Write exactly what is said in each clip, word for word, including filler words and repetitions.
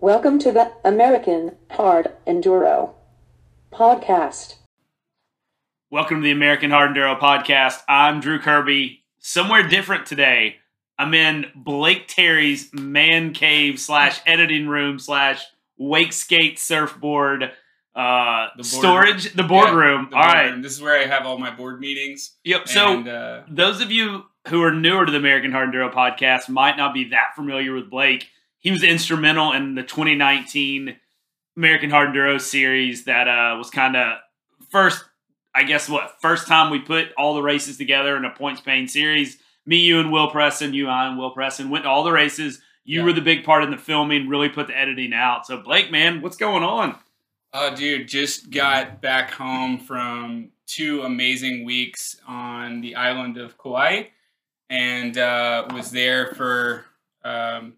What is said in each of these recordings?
Welcome to the American Hard Enduro Podcast. Welcome to the American Hard Enduro Podcast. I'm Drew Kirby. Somewhere different today. I'm in Blake Terry's man cave slash editing room slash wake skate surfboard uh, The board- storage, the Yeah, boardroom. the All board right. room. This is where I have all my board meetings. Yep. So and, uh, those of you who are newer to the American Hard Enduro Podcast might not be that familiar with Blake. He was instrumental in the twenty nineteen American Hard Enduro series that uh, was kind of first, I guess, what, first time we put all the races together in a points-paying series. Me, you, and Will Preston, you, I, and Will Preston went to all the races. You Yeah. were the big part in the filming, really put the editing out. So, Blake, man, what's going on? oh, dude, just got back home from two amazing weeks on the island of Kauai, and uh, was there for um,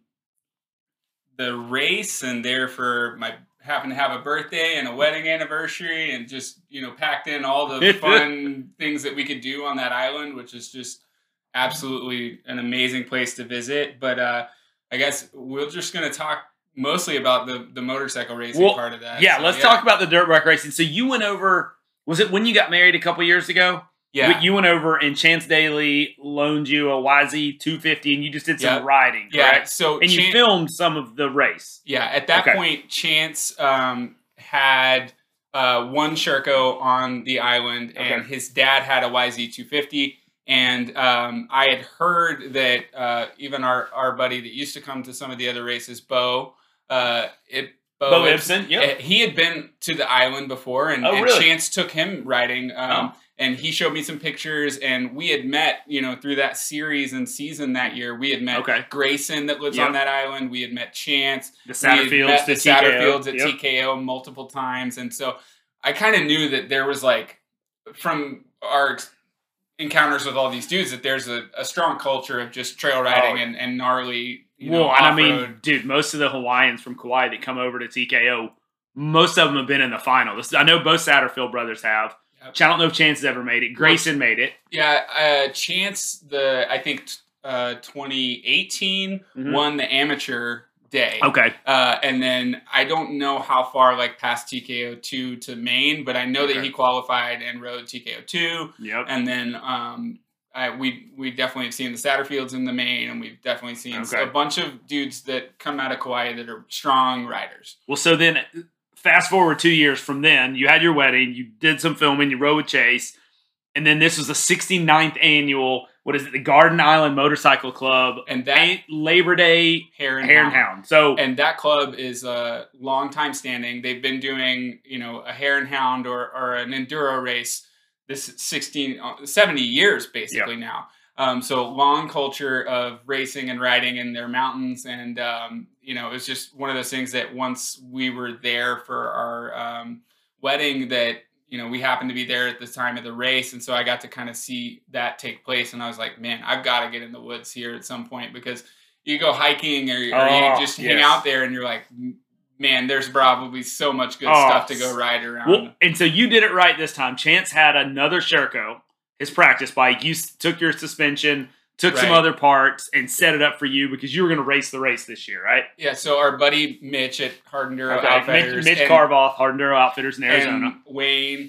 the race, and there for my happened to have a birthday and a wedding anniversary, and just you know packed in all the fun things that we could do on that island, which is just absolutely an amazing place to visit. But uh, I guess we're just going to talk mostly about the, the motorcycle racing Well, part of that. Yeah, So, let's talk about the dirt bike racing. So, you went over, was it when you got married a couple years ago? Yeah, You went over and Chance Daly loaned you a Y Z two fifty and you just did some Yep. riding, yeah. correct? So And you Chan- filmed some of the race. yeah, at that Okay. point, Chance um, had uh, one Sherco on the island, and Okay. his dad had a Y Z two fifty. And um, I had heard that uh, even our, our buddy that used to come to some of the other races, Bo, uh, it, Bo, Bo Ibsen, Ibsen, yep. uh, he had been to the island before, and, Oh, and really? Chance took him riding. Um, Oh. And he showed me some pictures, and we had met, you know, through that series and season that year. We had met Okay. Grayson that lives Yep. on that island. We had met Chance. The We had Satterfields, met the the T K O. Satterfields at Yep. T K O multiple times. And so I kind of knew that there was like, from our ex- encounters with all these dudes, that there's a, a strong culture of just trail riding Oh. and, and gnarly, you know, Well, and I off-road. mean, dude, most of the Hawaiians from Kauai that come over to T K O, most of them have been in the final. This, I know both Satterfield brothers have. Yep. I don't know if Chance has ever made it. Grayson made it. Yeah, uh, Chance, the I think uh, twenty eighteen Mhm. won the amateur day. Okay. Uh, and then I don't know how far like past T K O two to Maine, but I know that Okay. he qualified and rode T K O two. Yep. And then um, I, we we definitely have seen the Satterfields in the Maine, and we've definitely seen Okay. a bunch of dudes that come out of Kauai that are strong riders. Well, so then fast forward two years from then, you had your wedding, you did some filming, you rode with Chase, and then this was the sixty-ninth annual, what is it, the Garden Island Motorcycle Club, And that Labor Day Hare and Hare and Hound. Hound. So, And that club is a long time standing. They've been doing, you know, a hare and hound or, or an enduro race this sixteen, uh, seventy years basically now. Um, so long culture of racing and riding in their mountains. And, um, you know, it was just one of those things that once we were there for our um, wedding that, you know, we happened to be there at the time of the race. And so I got to kind of see that take place. And I was like, man, I've got to get in the woods here at some point, because you go hiking or, or Oh, you just hang yes. out there and you're like, man, there's probably so much good Oh, stuff to go ride around. well, and so you did it right this time. Chance had another Sherco, his practice bike. You s- took your suspension, took some Right. other parts, and set it up for you because you were going to race the race this year, right? Yeah, so our buddy Mitch at Hard Enduro Okay. Outfitters Mitch, Mitch and, Carvoth, Hard Enduro Outfitters in Arizona. and Wayne,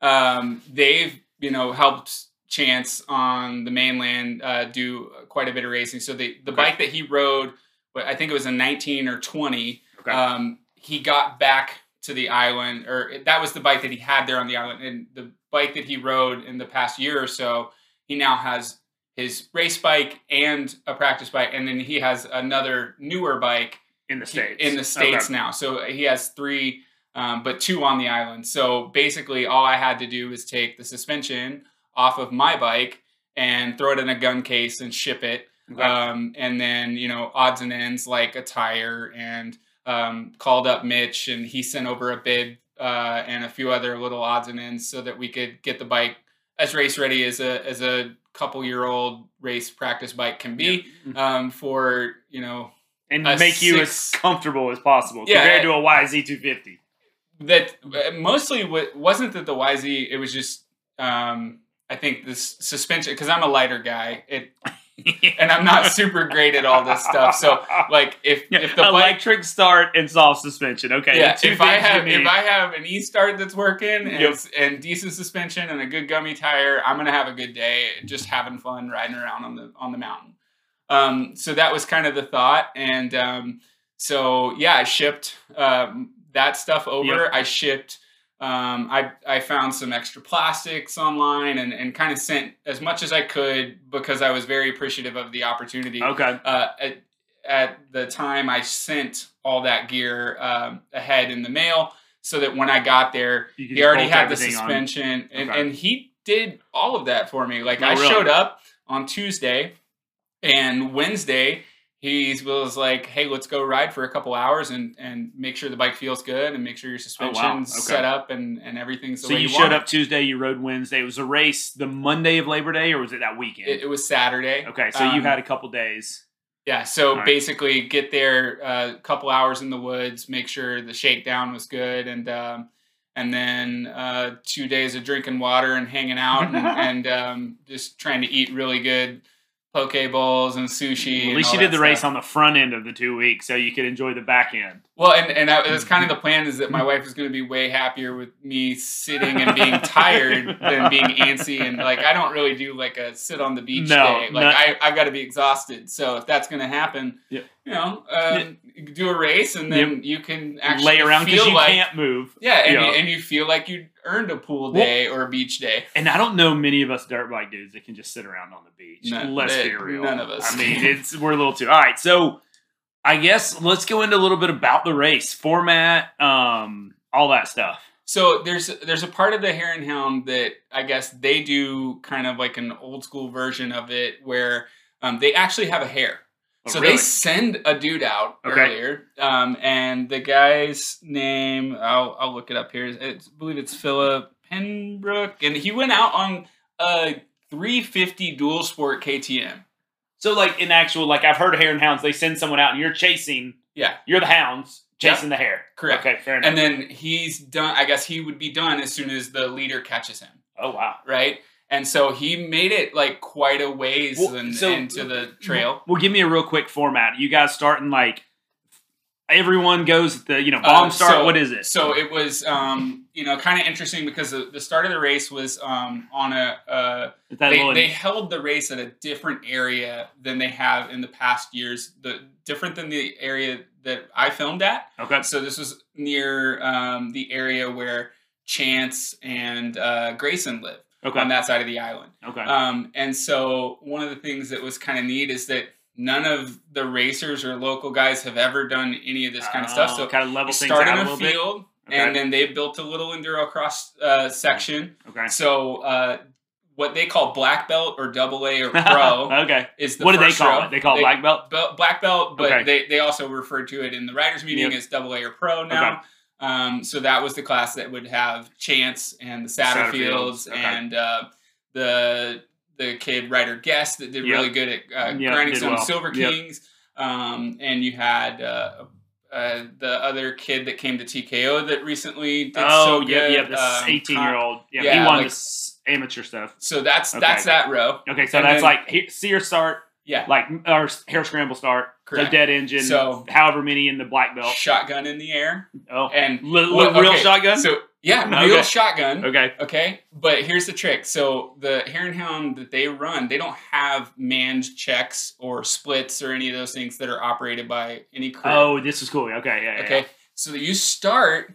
um, they've, you know, helped Chance on the mainland uh, do quite a bit of racing. So the, the Okay. bike that he rode, but I think it was a nineteen or twenty, Okay. um, he got back to the island, or that was the bike that he had there on the island. And the bike that he rode in the past year or so, he now has his race bike and a practice bike. And then he has another newer bike in the States. in the States Okay. now. So he has three, um, but two on the island. So basically all I had to do was take the suspension off of my bike and throw it in a gun case and ship it. Okay. Um, and then, you know, odds and ends like a tire, and um, called up Mitch, and he sent over a bid uh, and a few other little odds and ends so that we could get the bike as race ready as a as a couple year old race practice bike can be, um, for, you know, and a make you six- as comfortable as possible Yeah, compared I- to a Y Z two fifty. that uh, mostly what wasn't that the Y Z, it was just um I think this suspension, because I'm a lighter guy, it and I'm not super great at all this stuff. So, like, if Yeah, if the bike, electric start and soft suspension. Okay. yeah, the two if I things you have need. if I have an e-start that's working and, Yep. it's- and decent suspension and a good gummy tire, I'm gonna have a good day, just having fun riding around on the on the mountain. Um, so that was kind of the thought, and um, so yeah, I shipped um, that stuff over. Yep. I shipped. Um, I I found some extra plastics online and, and kind of sent as much as I could because I was very appreciative of the opportunity. Okay. Uh, at, at the time, I sent all that gear um, ahead in the mail so that when I got there, You could he just already bolt had the everything on. suspension, and, Okay. and he did all of that for me. Like Oh, I really? showed up on Tuesday, and Wednesday he was like, "Hey, let's go ride for a couple hours and, and make sure the bike feels good and make sure your suspension's Okay. set up and, and everything's the So way you you showed want up Tuesday, you rode Wednesday. It was a race the Monday of Labor Day, or was it that weekend? it. It was Saturday. okay, so you Um, had a couple days. Yeah, so All right. basically get there a uh, couple hours in the woods, make sure the shakedown was good, and um, and then uh, two days of drinking water and hanging out and, and um, just trying to eat really good poke bowls and sushi. At and least all you did that the race stuff. on the front end of the two weeks, so you could enjoy the back end. Well, and and that was kind of the plan is that my wife was going to be way happier with me sitting and being tired than being antsy, and like I don't really do like a sit on the beach No, day. Like no. I I've got to be exhausted. So if that's going to happen, Yeah. you know, um, you can do a race and then you can actually Lay around because feel you like can't move. yeah, and Yeah. You, and you feel like you earned a pool Well- day or a beach day. And I don't know many of us dirt bike dudes that can just sit around on the beach. None- Let's they- be real. none of us I mean, can. it's we're a little too. All right, so I guess let's go into a little bit about the race format, um, all that stuff. So there's there's a part of the Hare and Hound that I guess they do kind of like an old school version of it where um, they actually have a hare. Oh, So really? they send a dude out Okay. earlier, um, and the guy's name I'll I'll look it up here. It's, I believe it's Philip Penbrook, and he went out on a three fifty dual sport K T M. So, like in actual, like I've heard of hare and hounds, they send someone out and you're chasing. Yeah, You're the hounds chasing the hare. correct. Okay, fair enough. And then he's done. I guess he would be done as soon as the leader catches him. oh wow. Right? And so he made it like quite a ways Well, in- so- into the trail. Well, give me a real quick format. You guys starting like everyone goes at the you know bomb Uh, start. so- what is it? So it was, um, you know, kind of interesting because the, the start of the race was um, on a. Uh, Is that they, little- they held the race at a different area than they have in the past years. The different than the area that I filmed at. okay. So this was near um, the area where Chance and uh, Grayson live Okay. on that side of the island. Okay. Um, and so one of the things that was kind of neat is that none of the racers or local guys have ever done any of this kind of stuff. Oh, So kind of level we things started out a in a little bit. field, Okay. and then they built a little enduro cross uh, section. Okay. So uh, what they call black belt or double A or pro okay. is the What do they first call row. it? They call it black belt. Bel- black belt, but Okay. they, they also refer to it in the riders meeting Yep. as double A or pro now. Okay. Um, so that was the class that would have Chance and the Satterfields Satterfields, okay. and uh, the the kid Ryder Guest that did Yep. really good at uh, Yep, grinding did some well. Silver Yep. Kings. Um, and you had uh, uh, the other kid that came to T K O that recently did Oh, so yeah, good. yeah. This um, eighteen-year-old. Yeah, yeah, he won like- this amateur stuff. So that's Okay. that's that row. Okay, so And that's then- like he- sear start, Yeah. like or hair scramble start, Correct. so dead engine, So- however many in the black belt. Shotgun in the air. Oh, And Li- li- well, real okay, shotgun. So yeah, Okay. real shotgun. okay, Okay, but here's the trick. So the Hare and Hound that they run, they don't have manned checks or splits or any of those things that are operated by any crew. oh, this is cool. Okay, yeah, yeah, okay. So you start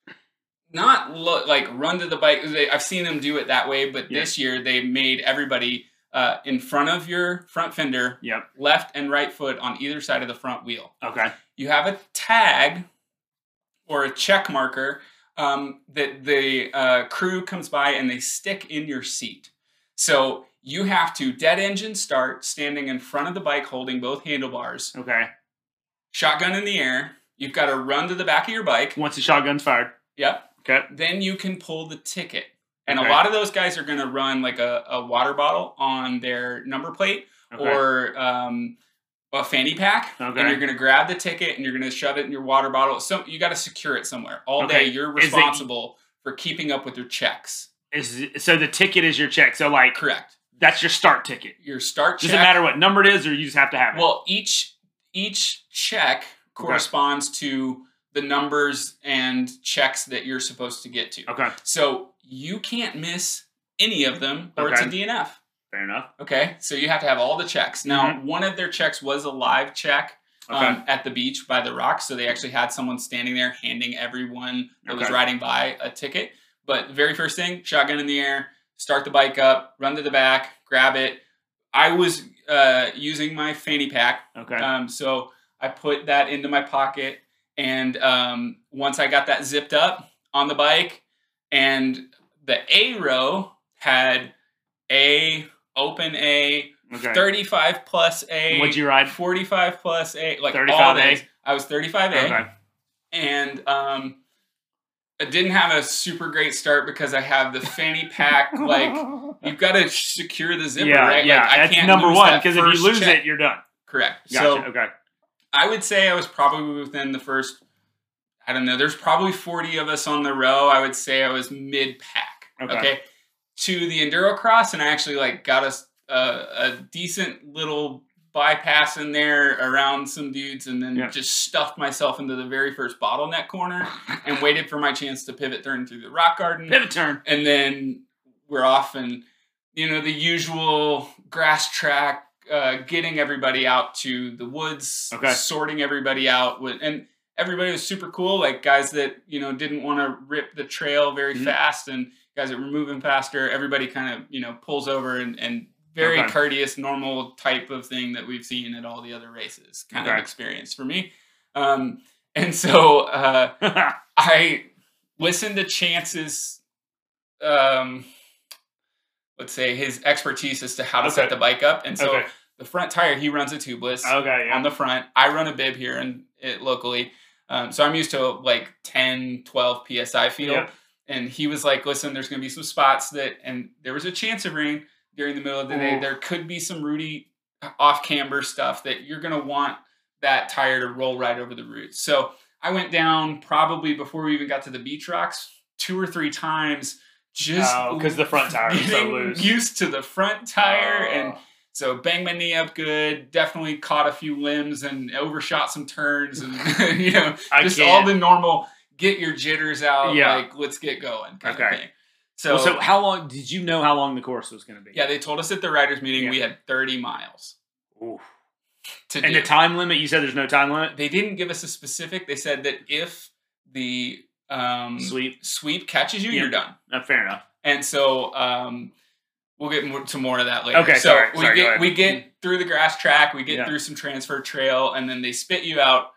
not lo- like run to the bike. They, I've seen them do it that way, but Yeah. this year they made everybody uh, in front of your front fender, yeah. Yep. left and right foot on either side of the front wheel. Okay. You have a tag or a check marker um, that the uh, crew comes by and they stick in your seat. So you have to dead engine start, standing in front of the bike holding both handlebars, Okay. shotgun in the air. You've got to run to the back of your bike. Once the shotgun's fired. Yep. Okay. Then you can pull the ticket. And Okay. a lot of those guys are going to run like a, a water bottle on their number plate Okay. or um, a fanny pack. Okay. And you're going to grab the ticket and you're going to shove it in your water bottle. So you got to secure it somewhere. All Okay. day you're Is it- responsible for keeping up with your checks. Is so the ticket is your check. So like Correct. That's your start ticket. Your start check. Does it matter what number it is, or you just have to have it? Well, each each check corresponds okay. to the numbers and checks that you're supposed to get to. Okay. So you can't miss any of them, or okay. it's a D N F. Fair enough. Okay. So you have to have all the checks. Now, mm-hmm. one of their checks was a live check okay. um, at the beach by the rocks. So they actually had someone standing there handing everyone that okay. was riding by a ticket. But the very first thing, shotgun in the air, start the bike up, run to the back, grab it. I was uh, using my fanny pack. Okay. Um, so I put that into my pocket. And um, once I got that zipped up on the bike, and the A row had A, open A, okay. thirty-five plus A. What'd you ride? forty-five plus A. Like thirty-five all A? days. I was thirty-five A. Okay. And um, I didn't have a super great start because I have the fanny pack. Like, you've got to secure the zipper, yeah, right? Yeah, like, I that's can't number lose one, that because if you lose check. it, you're done. Correct. Gotcha. So, okay. I would say I was probably within the first, I don't know, there's probably forty of us on the row. I would say I was mid-pack. Okay. okay? To the Enduro Cross, and I actually like got a, a, a decent little bypass in there around some dudes, and then yeah. just stuffed myself into the very first bottleneck corner and waited for my chance to pivot turn through the rock garden. Pivot turn. And then we're off, and, you know, the usual grass track, Uh, getting everybody out to the woods, okay. sorting everybody out, with, and everybody was super cool. Like guys that you know didn't want to rip the trail very mm-hmm. fast, and guys that were moving faster. Everybody kind of you know pulls over, and, and very okay. courteous, normal type of thing that we've seen at all the other races. Kind okay. of experience for me, um, and so uh, I listened to Chance's. Um, let's say his expertise as to how to okay. set the bike up. And so okay. the front tire, he runs a tubeless okay, yeah. on the front. I run a bib here and it locally. Um, so I'm used to like ten, twelve P S I feel. Yeah. And he was like, listen, there's going to be some spots that, and there was a chance of rain during the middle of the day. Ooh. There could be some Rudy off camber stuff that you're going to want that tire to roll right over the roots. So I went down probably before we even got to the beach rocks two or three times. Just because oh, the front tire is so loose. Used to the front tire, oh. and so banged my knee up good. Definitely caught a few limbs and overshot some turns, and you know, I just can't. all the normal get your jitters out. Yeah. Like let's get going kind okay. of thing. So, well, so how long did you know how long the course was going to be? Yeah, they told us at the riders meeting yeah. we had thirty miles. Ooh. To and do. the time limit? You said there's no time limit. They didn't give us a specific. They said that if the um, sweep sweep catches you, yeah. you're done. Uh, fair enough. And so um, we'll get more, to more of that later. Okay, so sorry, we sorry, get we get through the grass track, we get yeah. through some transfer trail, and then they spit you out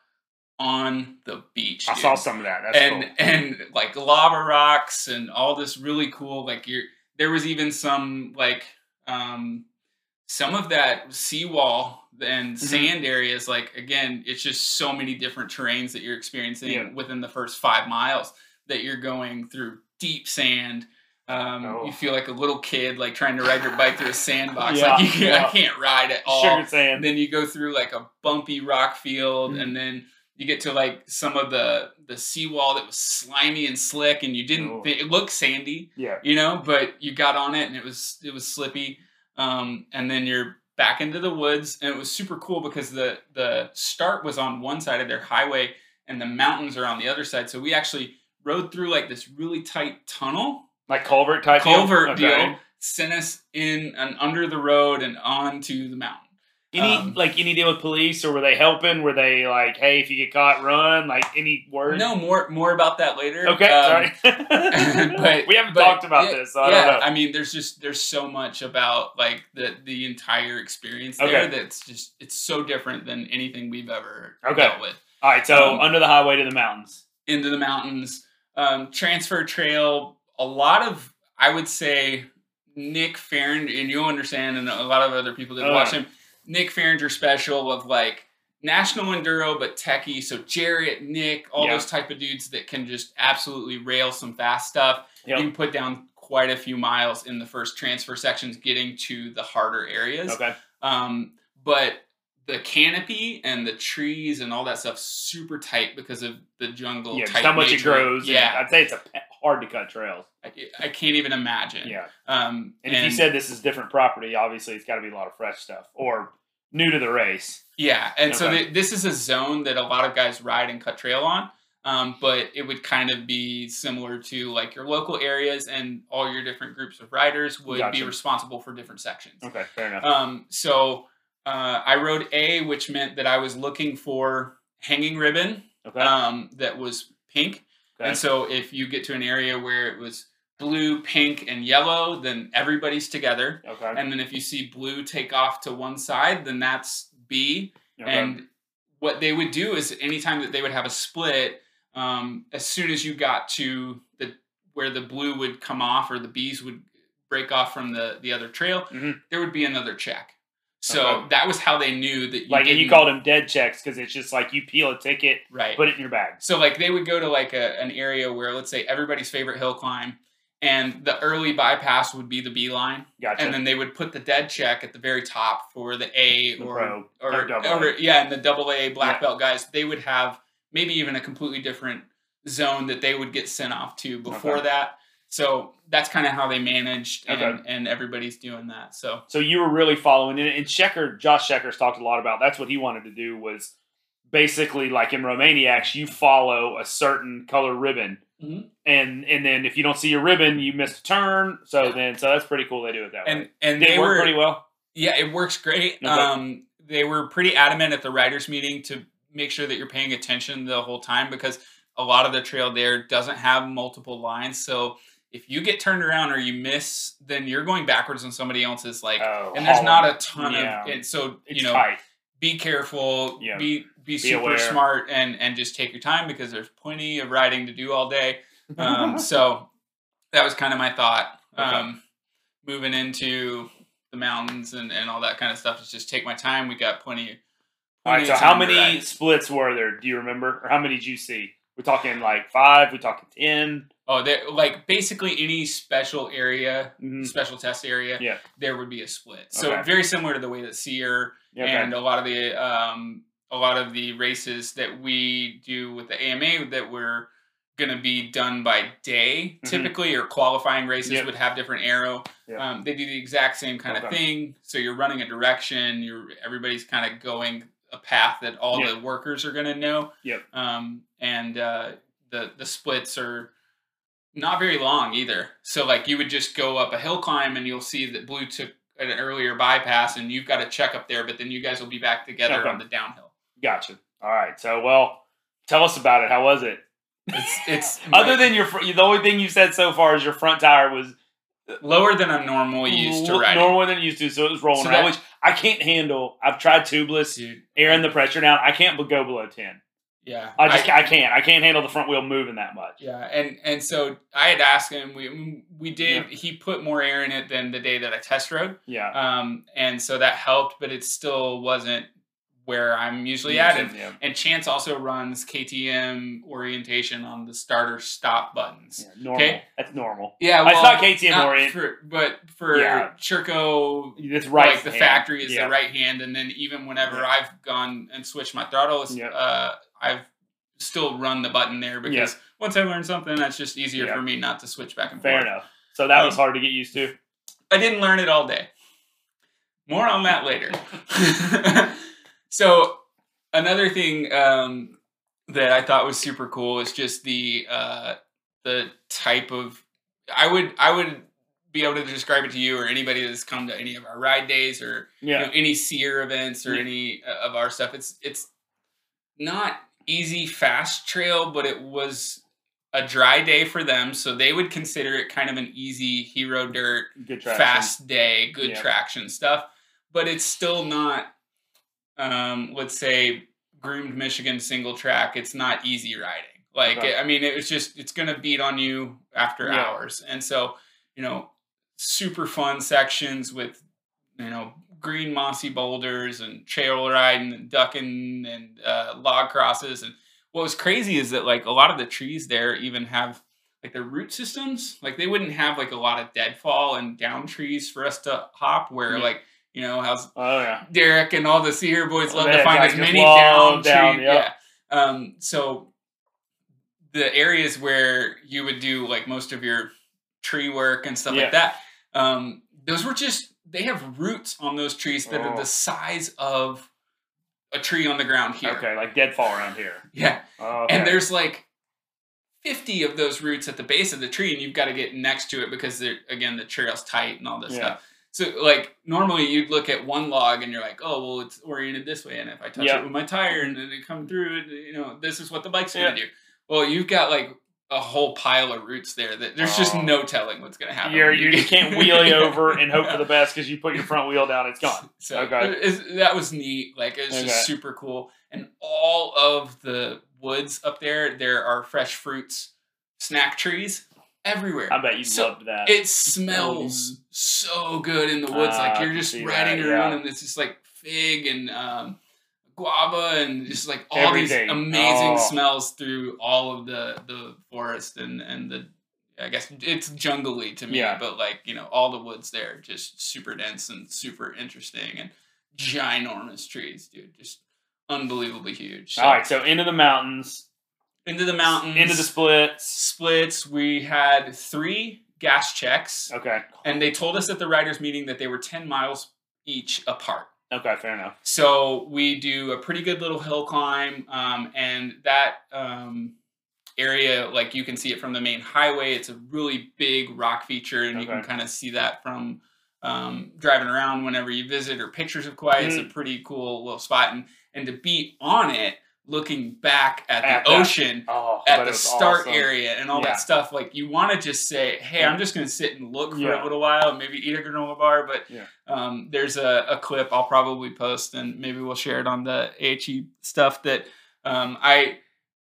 on the beach. I dude. saw some of that. That's and cool. and like lava rocks and all this really cool. Like you're there was even some like um, some of that seawall and mm-hmm. sand areas. Like again, it's just so many different terrains that you're experiencing yeah. within the first five miles that you're going through deep sand. Um, oh. You feel like a little kid, like trying to ride your bike through a sandbox. yeah, like you can't, yeah. I can't ride at all. Sugar sand. Then you go through like a bumpy rock field, mm-hmm. and then you get to like some of the the seawall that was slimy and slick, and you didn't. Oh. Think, it looked sandy, yeah, you know, but you got on it and it was it was slippy. Um, and then you're back into the woods, and it was super cool because the the start was on one side of their highway, and the mountains are on the other side. So we actually rode through like this really tight tunnel. Like culvert type culvert deal? deal Okay. sent us in and under the road and onto the mountain. Any um, like any deal with police, or were they helping? Were they like, hey, if you get caught, run? Like any word? No, more more about that later. Okay, um, sorry. but we haven't but, talked about yeah, this, so I yeah, don't know. I mean, there's just there's so much about like the the entire experience there okay. that's just it's so different than anything we've ever okay. dealt with. All right, so um, under the highway to the mountains. Into the mountains, um, transfer trail. A lot of I would say Nick Farringer, and you'll understand, and a lot of other people that uh. watch him. Nick Farringer special of like national enduro, but techie. So Jarrett, Nick, all yeah. those type of dudes that can just absolutely rail some fast stuff. Yep. You can put down quite a few miles in the first transfer sections, getting to the harder areas. Okay. Um, but the canopy and the trees and all that stuff super tight because of the jungle. Yeah, just tight how much nature. it grows. Yeah, I'd say it's a hard to cut trails. I, I can't even imagine. Yeah. Um, and, and if you said this is different property, obviously it's got to be a lot of fresh stuff or new to the race. Yeah, and okay. so th- this is a zone that a lot of guys ride and cut trail on. Um, but it would kind of be similar to like your local areas, and all your different groups of riders would Gotcha. be responsible for different sections. Okay, fair enough. Um, so uh, I rode A, which meant that I was looking for hanging ribbon okay. um, that was pink. Okay. And so if you get to an area where it was blue, pink, and yellow, then everybody's together. Okay. And then if you see blue take off to one side, then that's B. Okay. And what they would do is anytime that they would have a split, Um, as soon as you got to the where the blue would come off or the B's would break off from the, the other trail, mm-hmm. there would be another check. So okay. that was how they knew that you like, and you called them dead checks because it's just like you peel a ticket, right. put it in your bag. So like they would go to like a, an area where, let's say, everybody's favorite hill climb, and the early bypass would be the B line. Gotcha. And then they would put the dead check at the very top for the A the or, pro, or, or, double or A. yeah, and the double A black yeah. belt guys, they would have maybe even a completely different zone that they would get sent off to before okay. that. So that's kind of how they managed, and, okay. and everybody's doing that. So so you were really following it. And Shecker, Josh Shecker's talked a lot about, that's what he wanted to do, was basically like in Romaniacs, you follow a certain color ribbon. mm-hmm. And and then if you don't see your ribbon, you missed a turn. So yeah. then, so that's pretty cool. They do it that and, way. And Did they it work were, pretty well? Yeah, it works great. Okay. Um, they were pretty adamant at the riders meeting to make sure that you're paying attention the whole time, because a lot of the trail there doesn't have multiple lines. So if you get turned around or you miss, then you're going backwards on somebody else's. Like, oh, and there's Holland. not a ton yeah. of it. So, it's you know, tight. Be careful, yeah. be, be, be super aware. smart, and, and just take your time, because there's plenty of riding to do all day. Um, so that was kind of my thought. Okay. Um, moving into the mountains and, and all that kind of stuff is just take my time. We got plenty. All right. plenty So of how time to many ride. splits were there? Do you remember? Or how many did you see? We're talking like five. We're talking ten. Oh, there, like basically any special area, mm-hmm. special test area, yeah. there would be a split. So okay. very similar to the way that Sear okay. and a lot of the um, a lot of the races that we do with the A M A that we're going to be done by day, mm-hmm. typically, or qualifying races yep. would have different arrow. Yep. Um, they do the exact same kind okay. of thing. So you're running a direction. You're everybody's kind of going a path that all yep. the workers are going to know. Yep. Um, and uh, the the splits are not very long either. So like you would just go up a hill climb and you'll see that blue took an earlier bypass and you've got to check up there, but then you guys will be back together okay. on the downhill. Gotcha. All right. So, well, tell us about it. How was it? It's, it's other than your, the only thing you said so far is your front tire was lower than I'm normally used to riding. Lower than used to, so it was rolling So around, that- which I can't handle. I've tried tubeless, Dude. airing the pressure down. I can't go below ten. Yeah. I just I, I can't. I can't handle the front wheel moving that much. Yeah, and and so I had asked him. We we did. Yeah. He put more air in it than the day that I test rode. Yeah. Um, and so that helped, but it still wasn't where I'm usually at. And, yeah. and Chance also runs K T M orientation on the starter stop buttons. Yeah, normal. Okay? That's normal. Yeah, well, it's not K T M not orient. for, but for Yeah. Churco, It's right. like the hand. factory is yeah. the right hand, and then even whenever Yeah. I've gone and switched my throttles, Yep. uh, I've still run the button there because Yep. once I learn something, that's just easier Yep. for me not to switch back and Fair forth. enough. So that Um, was hard to get used to. I didn't learn it all day. More on that later. So another thing um, that I thought was super cool is just the uh, the type of I would I would be able to describe it to you or anybody that's come to any of our ride days or Yeah. you know, any Sear events or Yeah. any uh, of our stuff. It's it's not easy fast trail, but it was a dry day for them, so they would consider it kind of an easy hero dirt Good traction. fast day, good Yeah. traction stuff. But it's still not, um, let's say, groomed Michigan single track. It's not easy riding. Like, Okay. I mean, it was just, it's going to beat on you after Yeah. hours. And so, you know, super fun sections with, you know, green mossy boulders and trail riding and ducking and uh, log crosses. And what was crazy is that like a lot of the trees there even have like their root systems. Like they wouldn't have like a lot of deadfall and down trees for us to hop where Yeah. like, you know, how's Oh yeah. Derek and all the Sear boys love Yeah, to find like as just many long down, down, tree. yep. Yeah. Um, so the areas where you would do like most of your tree work and stuff Yeah. like that, um, those were just, they have roots on those trees that Oh. are the size of a tree on the ground here. Okay, like deadfall around here. Yeah. Oh, okay. And there's like fifty of those roots at the base of the tree, and you've got to get next to it because they're, again, the trail's tight and all this Yeah. stuff. So like normally you'd look at one log and you're like, oh, well, it's oriented this way. And if I touch Yeah. it with my tire and then it come through, and you know, this is what the bike's going to Yeah. do. Well, you've got like a whole pile of roots there that there's just Oh. no telling what's going to happen. You're, when you get- can't wheelie over and hope Yeah. for the best because you put your front wheel down, it's gone. So Okay. it- it's- that was neat. Like it was Okay. just super cool. And all of the woods up there, there are fresh fruits, snack trees everywhere. I bet you So loved that. It smells so good in the woods. Ah, like I you're can just see riding that, around yeah. and it's just like fig and um, guava and just like all Everything. these amazing Oh. smells through all of the the forest and and the. I guess it's jungly to me, Yeah. but like, you know, all the woods there just super dense and super interesting and ginormous trees, dude. Just unbelievably huge. So, All right, so into the mountains, into the mountains, into the splits. splits. We had three gas checks, Okay. and they told us at the riders meeting that they were ten miles each apart. Okay, fair enough. So we do a pretty good little hill climb, um, and that um, area, like you can see it from the main highway. It's a really big rock feature, and you can Okay. kind of see that from um, driving around whenever you visit or pictures of Kauai. It's a Mhm. pretty cool little spot, and and to be on it, looking back at the At that- ocean. Oh, At but the it was start awesome. area and all Yeah. that stuff, like you want to just say, "Hey, I'm just going to sit and look for Yeah. a little while, and maybe eat a granola bar." But Yeah. um, there's a, a clip I'll probably post, and maybe we'll share it on the A H E stuff. That um, I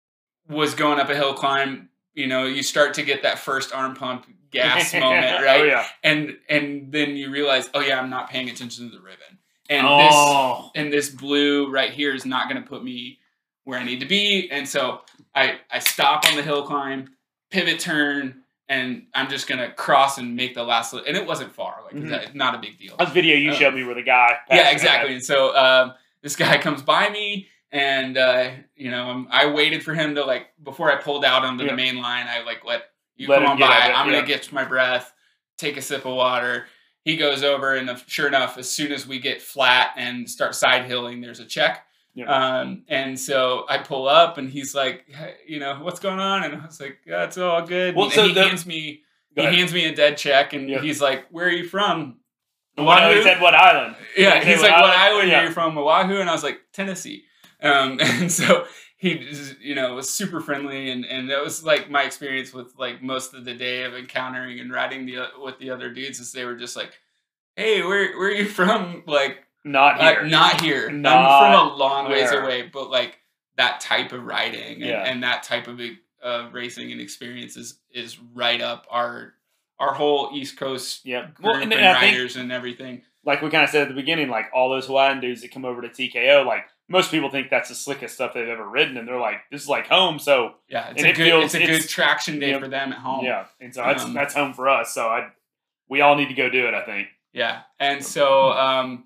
was going up a hill climb. You know, you start to get that first arm pump gas moment, right? Oh, yeah. And and then you realize, oh yeah, I'm not paying attention to the ribbon, and Oh. this and this blue right here is not going to put me where I need to be. And so I, I stop on the hill climb, pivot turn, and I'm just going to cross and make the last little, and it wasn't far. Like, Mhm. it's not a big deal. That video you Um, showed me where the guy. Yeah, exactly. And so um, this guy comes by me, and, uh, you know, um, I waited for him to, like, before I pulled out onto Yeah. the main line, I, like, let you Let come him on get by. at it, I'm going yeah. to get my breath, take a sip of water. He goes over, and if- sure enough, as soon as we get flat and start side hilling, there's a check. Yeah. Um, and so I pull up, and he's like, hey, you know, what's going on? And I was like, yeah, it's all good. Well, and so he the- hands me, Go he ahead. hands me a dead check, and Yeah. he's like, where are you from? Well, no, he Oahu? said what island? Yeah, He said he's like, what island Yeah. are you from? Oahu? And I was like, Tennessee. Um, and so he, just, you know, was super friendly, and, and that was like my experience with like most of the day of encountering and riding the with the other dudes is they were just like, hey, where where are you from? Like, Not uh, here. not here. I'm Not from a long ways there. away, but like that type of riding and, Yeah. and that type of uh, racing and experience is is right up our our whole East Coast Yeah. group Well, and, and, I think, riders and everything. like we kind of said at the beginning, like all those Hawaiian dudes that come over to T K O, like most people think that's the slickest stuff they've ever ridden, and they're like, "This is like home." So Yeah, it's and a it good feels- it's a it's- good traction day yeah. for them at home. yeah, and so that's Um, that's home for us. So I, we all need to go do it. I think. Yeah. And so um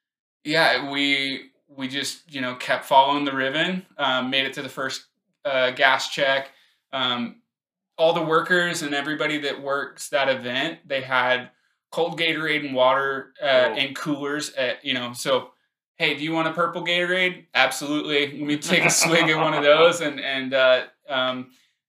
yeah, we we just, you know, kept following the ribbon, um, made it to the first uh, gas check. Um, all the workers and everybody that works that event, they had cold Gatorade and water uh, Oh. and coolers at, you know, so hey, do you want a purple Gatorade? Absolutely. Let me take a swig of one of those. And, and, uh, um,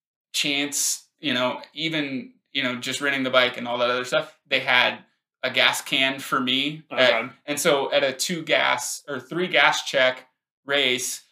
Chance, you know, even, you know, just renting the bike and all that other stuff, they had a gas can for me. Okay. At- and so at a two gas or three gas check race,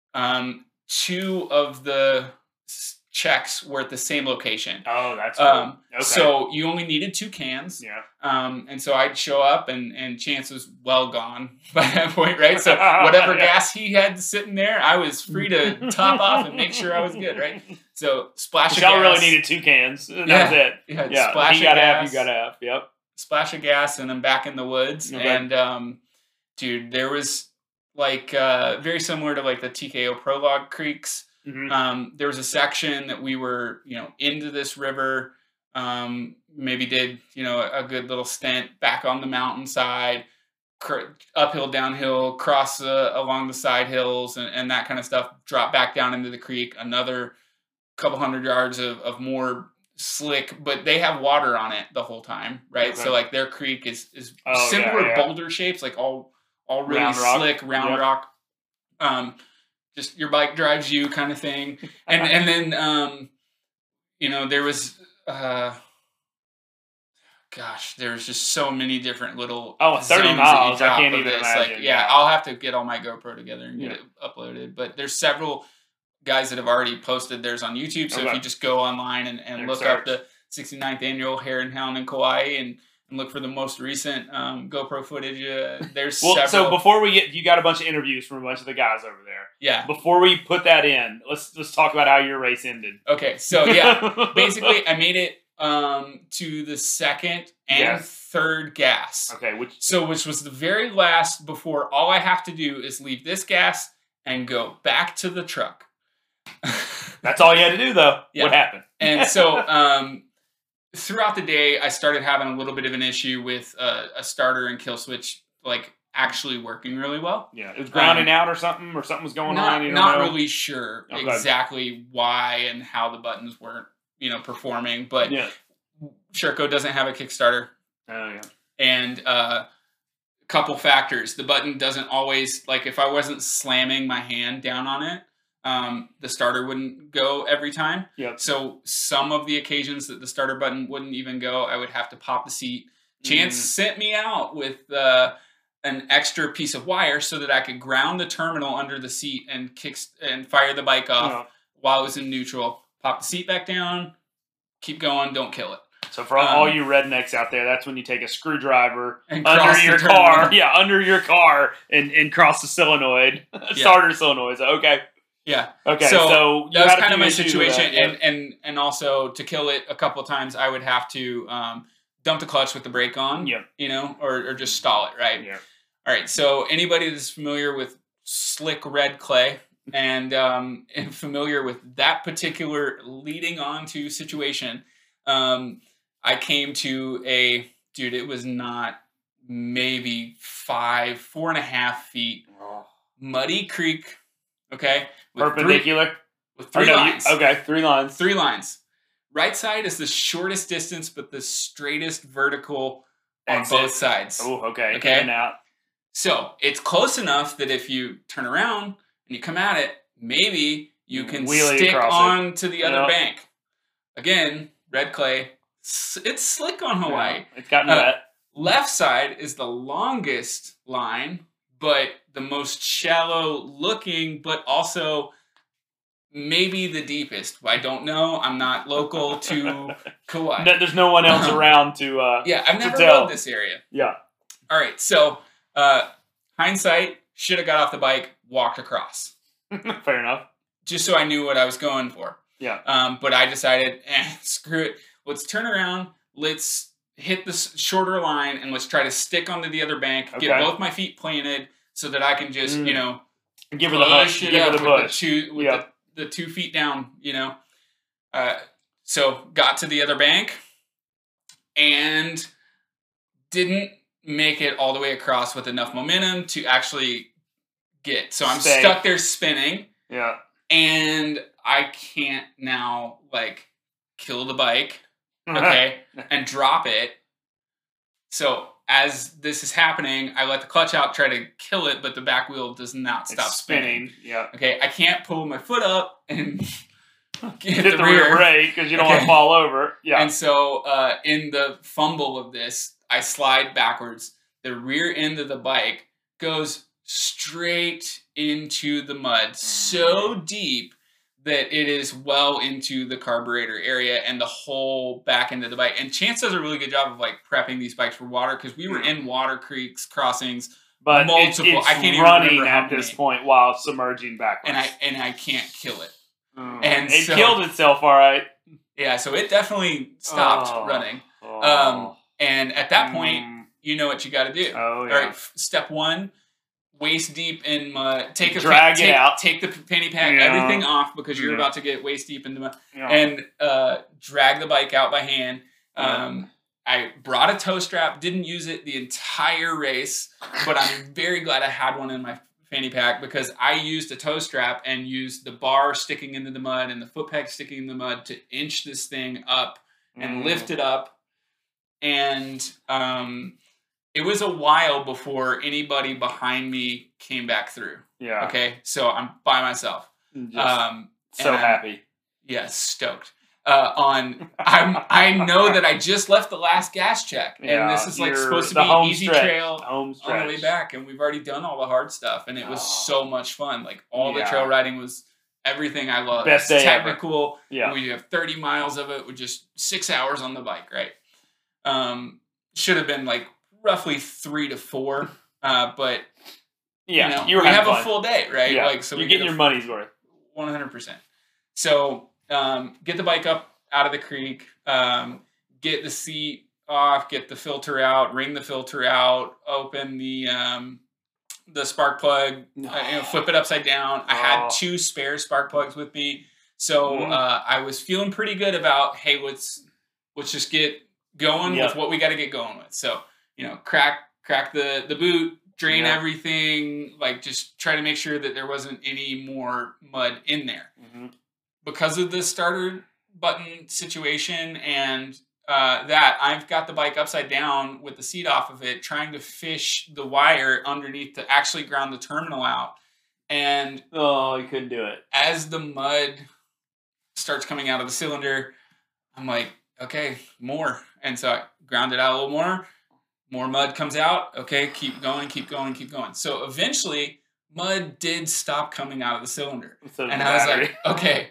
um, two of the s- checks were at the same location. Oh, that's cool. Um, okay. So you only needed two cans. yeah. Um, and so I'd show up, and, and Chance was well gone by that point, right? So whatever Yeah. gas he had sitting there, I was free to top off and make sure I was good, right? So splash of Y'all gas. really needed two cans. And That was Yeah. it. Yeah, Yeah. splash He of got half. gas. You got half. Yep. Splash of gas, and I'm back in the woods. Okay. And um, dude, there was like uh, very similar to like the T K O Prologue Creeks. Mhm. Um, there was a section that we were, you know, into this river. Um, maybe did, you know, a good little stint back on the mountainside, cr- uphill, downhill, cross uh, along the side hills, and, and that kind of stuff. Drop back down into the creek. Another couple hundred yards of, of more slick, but they have water on it the whole time, right? Okay. So like their creek is is Oh, similar yeah, yeah. boulder shapes, like all all really Round rock. slick round Yep. rock. Um, just your bike drives you kind of thing, and and then um, you know there was uh, gosh, there's just so many different little Oh, thirty zones that you miles, I drop can't of even this. imagine, Like, yeah, yeah. I'll have to get all my GoPro together and get Yeah. it uploaded. But there's several guys that have already posted theirs on YouTube. So Okay. if you just go online and, and And look search. up the sixty-ninth annual Hare and Hound in Kauai and, and look for the most recent um, GoPro footage, uh, there's Well, several. so before we get, you got a bunch of interviews from a bunch of the guys over there. yeah. Before we put that in, let's let's talk about how your race ended. Okay. So yeah, basically I made it um, to the second and Yes. third gas. Okay, which So, which was the very last before all I have to do is leave this gas and go back to the truck. that's all you had to do though. Yeah. What happened? And so, um, throughout the day, I started having a little bit of an issue with uh, a starter and kill switch, like actually working really well. Yeah, it was grounding out or something, or something was going Not, on. You don't not know? really sure Okay. exactly why and how the buttons weren't, you know, performing, but Yeah. Sherco doesn't have a Kickstarter. Oh yeah. And uh, a couple factors. The button doesn't always, like if I wasn't slamming my hand down on it, um, the starter wouldn't go every time. Yep. So some of the occasions that the starter button wouldn't even go, I would have to pop the seat. Chance Mm. sent me out with uh, an extra piece of wire so that I could ground the terminal under the seat and kick and fire the bike off Yeah. while it was in neutral. Pop the seat back down, keep going, don't kill it. So for all Um, you rednecks out there, that's when you take a screwdriver And under cross the your terminal. car, yeah, under your car, and, and cross the solenoid, starter solenoid. So, okay, Yeah. okay. So, So, you that was had a kind of few my issues with situation, that, yeah. and and and also to kill it a couple of times, I would have to um, dump the clutch with the brake on, Yep. you know, or or just stall it, right? Yeah. All right. So anybody that's familiar with slick red clay and um, and familiar with that particular leading on to situation, um, I came to a dude. It was not maybe five, four and a half feet, Oh. muddy creek. Okay, with three- Perpendicular. with Or three no, you- lines. okay, three lines. Three lines. Right side is the shortest distance, but the straightest vertical on Exit. both sides. Oh, okay. Okay. In and out. So it's close enough that if you turn around and you come at it, maybe you can Wheelie stick across it. on to the other Yeah. bank. Again, red clay. s- It's slick on Hawaii. Yeah, it's gotten Uh, wet. Left side is the longest line, but the most shallow looking, but also maybe the deepest. I don't know. I'm not local to Kauai. No, there's no one else around to. Uh, Yeah, I've never tell. rode this area. yeah. All right, so uh, hindsight, should have got off the bike, walked across, Fair enough. just so I knew what I was going for. Yeah. Um, but I decided, eh, screw it. Let's turn around. Let's hit the s- shorter line and let's try to stick onto the other bank. Get Okay. both my feet planted so that I can just, Mm. you know, Give her the push. push it Give her up the with push. the two with Yep. the, the two feet down. You know, uh, so got to the other bank and didn't make it all the way across with enough momentum to actually get. So I'm Stay. stuck there spinning. Yeah. And I can't now like kill the bike, okay, and drop it. So as this is happening, I let the clutch out, try to kill it, but the back wheel does not It's stop spinning. Yeah. Okay, I can't pull my foot up and get Hit the, rear brake because you don't want Okay. to fall over. Yeah. And so uh, in the fumble of this, I slide backwards. The rear end of the bike goes straight into the mud, so deep that it is well into the carburetor area and the whole back end of the bike. And Chance does a really good job of like prepping these bikes for water because we were in water creeks, crossings, but it's, multiple- it's I can't even running remember how at this many. point while submerging backwards. and I and I can't kill it. Oh. and it so- killed itself, all right. Yeah, so it definitely stopped Oh. running. Oh. Um, and at that point, Mm. you know what you got to do. Oh, yeah. All right, f- step one, waist deep in mud. Take a Drag it take, out. Take the fanny pack, Yeah. everything off because you're Yeah. about to get waist deep in the mud, Yeah. and uh, drag the bike out by hand. Yeah. Um, I brought a toe strap, didn't use it the entire race, but I'm very glad I had one in my fanny pack because I used a toe strap and used the bar sticking into the mud and the foot peg sticking in the mud to inch this thing up and Mm. lift it up. And um, it was a while before anybody behind me came back through. Yeah. Okay, so I'm by myself. Just Um, so and I'm- happy. Yeah, stoked. Uh, on I'm I know that I just left the last gas check, and Yeah, this is like you're- supposed to the be home easy stretch. trail Home on the stretch. way back, and we've already done all the hard stuff, and it was Oh. so much fun. Like all Yeah. the trail riding was everything I love. Best It's day ever. technical. Yeah. We have thirty miles of it with just six hours on the bike, right? Um, should have been like roughly three to four, uh, but Yeah. you know, you were we having have fun. a full day, right? Yeah. Like so, you're we getting get your a money's worth. one hundred percent. So um, get the bike up out of the creek, um, get the seat off, get the filter out, wring the filter out, open the um, the spark plug, No. uh, you know, flip it upside down. I had Oh. two spare spark plugs with me, so Mm. uh, I was feeling pretty good about hey, let's let's just get going Yep. with what we got to get going with. So you know, crack crack the the boot. Drain Yeah. everything, like just try to make sure that there wasn't any more mud in there. Mm-hmm. Because of the starter button situation and uh, that, I've got the bike upside down with the seat off of it, trying to fish the wire underneath to actually ground the terminal out. And Oh, you couldn't do it. as the mud starts coming out of the cylinder, I'm like, okay, more. And so I ground it out a little more. More mud comes out. Okay, keep going, keep going, keep going. So eventually, mud did stop coming out of the cylinder. So And the I was battery. like, okay,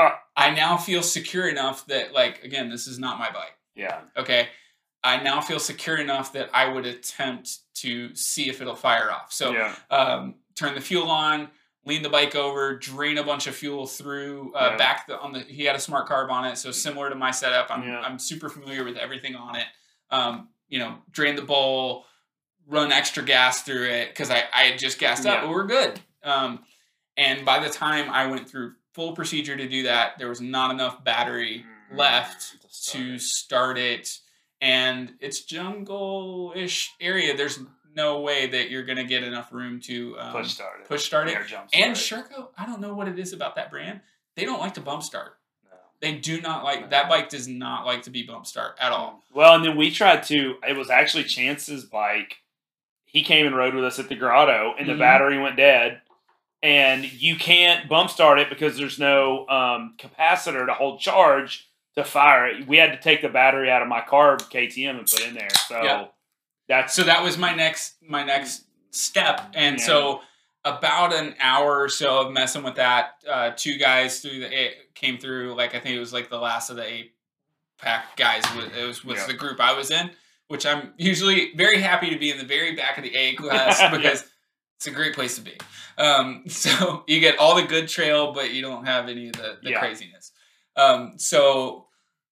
I now feel secure enough that, like, again, this is not my bike. yeah. Okay. I now feel secure enough that I would attempt to see if it'll fire off. So yeah. um, turn the fuel on, lean the bike over, drain a bunch of fuel through uh, Yeah. back the, on the. He had a smart carb on it, so similar to my setup. I'm Yeah. I'm super familiar with everything on it. Um, you know, drain the bowl, run extra gas through it because I I had just gassed up, Yeah. but we're good. Um, and by the time I went through full procedure to do that, there was not enough battery Mm, left to start to it. start it. And it's jungle-ish area. There's no way that you're going to get enough room to um, Push started. push start it. Air jump And start. Sherco, I don't know what it is about that brand. They don't like to bump start. No. They do not like, No. that bike does not like to be bump start at all. Well, and then we tried to. It was actually Chance's bike. He came and rode with us at the grotto, and the Mhm. battery went dead. And you can't bump start it because there's no um, capacitor to hold charge to fire it. We had to take the battery out of my carb K T M and put in there. So Yeah. that's So that was my next, my next step. And Yeah. so about an hour or so of messing with that, uh, two guys through the eight came through. Like I think it was like the last of the eight pack guys. It was was Yeah. the group I was in, which I'm usually very happy to be in the very back of the A class Yeah. because it's a great place to be. Um, so you get all the good trail, but you don't have any of the, the Yeah. craziness. Um, so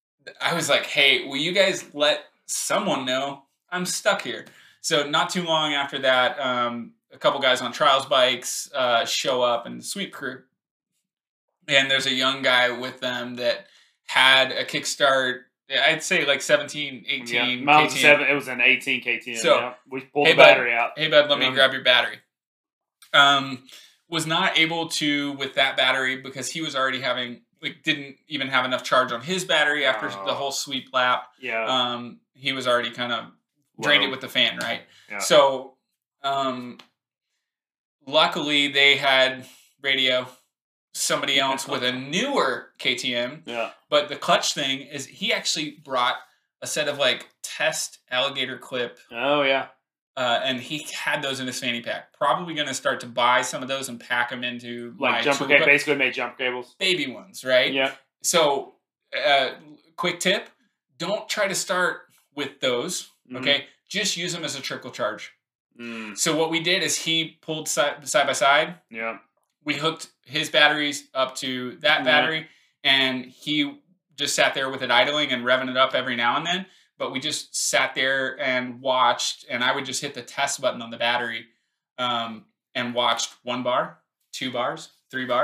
I was like, hey, will you guys let someone know I'm stuck here? So not too long after that, um, a couple guys on trials bikes uh, show up in the sweep crew. And there's a young guy with them that had a kickstart, I'd say like seventeen, yeah. eighteen Mine was K T M. seven. It was an eighteen K T M. So, yeah. We pulled hey, the bud. battery out. Hey, bud, let Yeah. me grab your battery. Um, was not able to with that battery because he was already having, like, didn't even have enough charge on his battery after Oh. the whole sweep lap. Yeah. Um, he was already kind of drained Low. it with the fan, right? Yeah. So, um, luckily they had radio, somebody else with a newer K T M. Yeah. But the clutch thing is he actually brought a set of like test alligator clip, Oh yeah. uh, and he had those in his fanny pack. Probably going to start to buy some of those and pack them into my Like jumper tool- cable. Basically made jumper cables. baby ones, right? Yeah. So, uh, quick tip: don't try to start with those. Mhm. Okay, just use them as a trickle charge. Mm, So what we did is he pulled side, side by side. yeah. We hooked his batteries up to that Yeah. battery, and he just sat there with it idling and revving it up every now and then. But we just sat there and watched, and I would just hit the test button on the battery um, and watched one bar, two bars, three bars,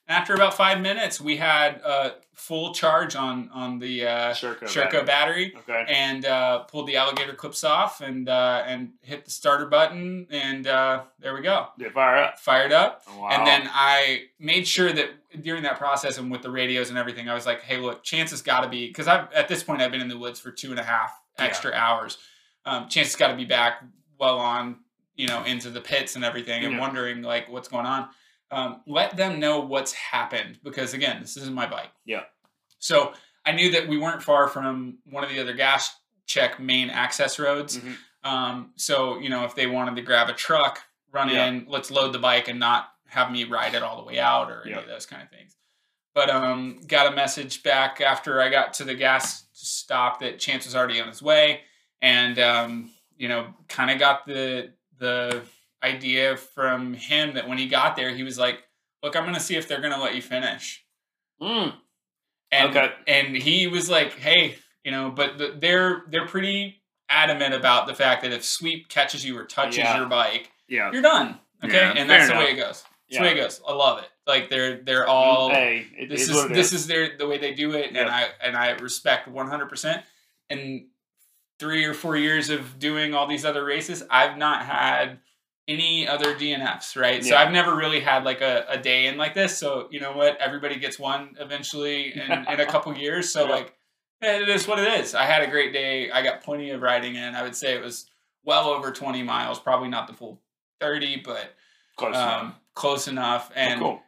And after about five minutes, we had uh, full charge on on the uh, Sherco, Sherco battery, battery. Okay. and uh, pulled the alligator clips off and uh, and hit the starter button, and uh, there we go. Did it fire up? Fired up. Oh, wow. And then I made sure that during that process and with the radios and everything, I was like, hey, look, Chance has got to be, because I've at this point I've been in the woods for two and a half extra yeah. hours. Um, Chance has got to be back well on, you know, into the pits and everything, and yeah. wondering like what's going on. Um, let them know what's happened, because again, this isn't my bike. Yeah. So I knew that we weren't far from one of the other gas check main access roads. Mm-hmm. Um, so, you know, if they wanted to grab a truck, run yeah. in, let's load the bike and not have me ride it all the way out or any yeah. of those kind of things. But um, got a message back after I got to the gas stop that Chance was already on his way, and um, you know, kind of got the the idea from him that when he got there, he was like, "Look, I'm going to see if they're going to let you finish." Mm. And okay. and he was like, "Hey, you know," but the, they're they're pretty adamant about the fact that if Sweep catches you or touches yeah. your bike, yeah. you're done. Okay, yeah, and that's enough. the way it goes. That's yeah. the way it goes. I love it. Like they're they're all hey, it this is, is, what it this is. is their the way they do it, yep. and I and I respect one hundred percent. And three or four years of doing all these other races, I've not had any other D N Fs, right? Yeah. So I've never really had like a, a day in like this. So you know what? Everybody gets one eventually in, in a couple years. So yeah. like, hey, it is what it is. I had a great day. I got plenty of riding in. I would say it was well over twenty miles, probably not the full thirty, but close um, enough. Close enough. And oh, cool.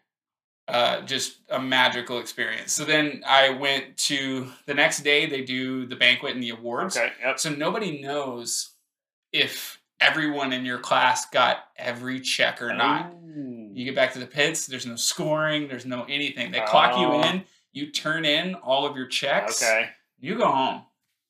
uh, just a magical experience. So then I went to the next day, they do the banquet and the awards. Okay. Yep. So nobody knows if everyone in your class got every check or not. Ooh. You get back to the pits, there's no scoring, there's no anything. They clock oh. you in, you turn in all of your checks. Okay. You go home.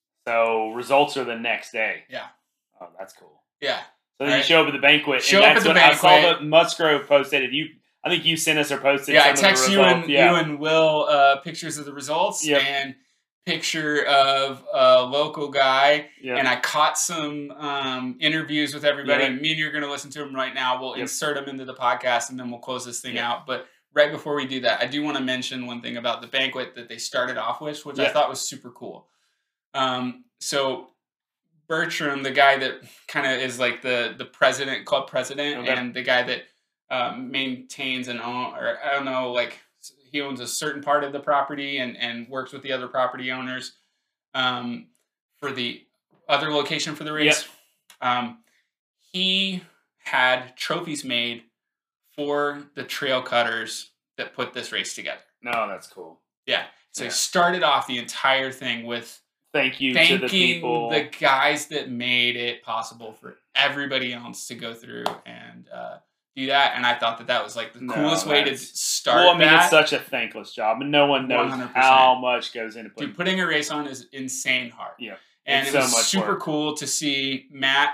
So results are the next day. Yeah. Oh, that's cool. Yeah. So then right. you show up at the banquet. Show and up that's at the when banquet. I saw that Musgrove posted it. You, I think you sent us or posted. Yeah, some I text of the you results. and yeah. you and Will uh, pictures of the results yep. and picture of a local guy. Yep. And I caught some um, interviews with everybody. Yep. Me and you are going to listen to them right now. We'll yep. insert them into the podcast and then we'll close this thing yep. out. But right before we do that, I do want to mention one thing about the banquet that they started off with, which yep. I thought was super cool. Um, so Bertram, the guy that kind of is like the the president, club president, okay. and the guy that um, maintains and own, or I don't know, like he owns a certain part of the property and and works with the other property owners um, for the other location for the race. Yep. Um, he had trophies made for the trail cutters that put this race together. No, that's cool. Yeah. So yeah. he started off the entire thing with Thank you thanking to the people, the guys that made it possible for everybody else to go through and uh, do that. And I thought that that was like the no, coolest way to start. Well, I mean, that. it's such a thankless job, and no one knows one hundred percent. how much goes into putting. Dude, putting a race on is insane hard. Yeah, and it's it so was much super work. cool to see Matt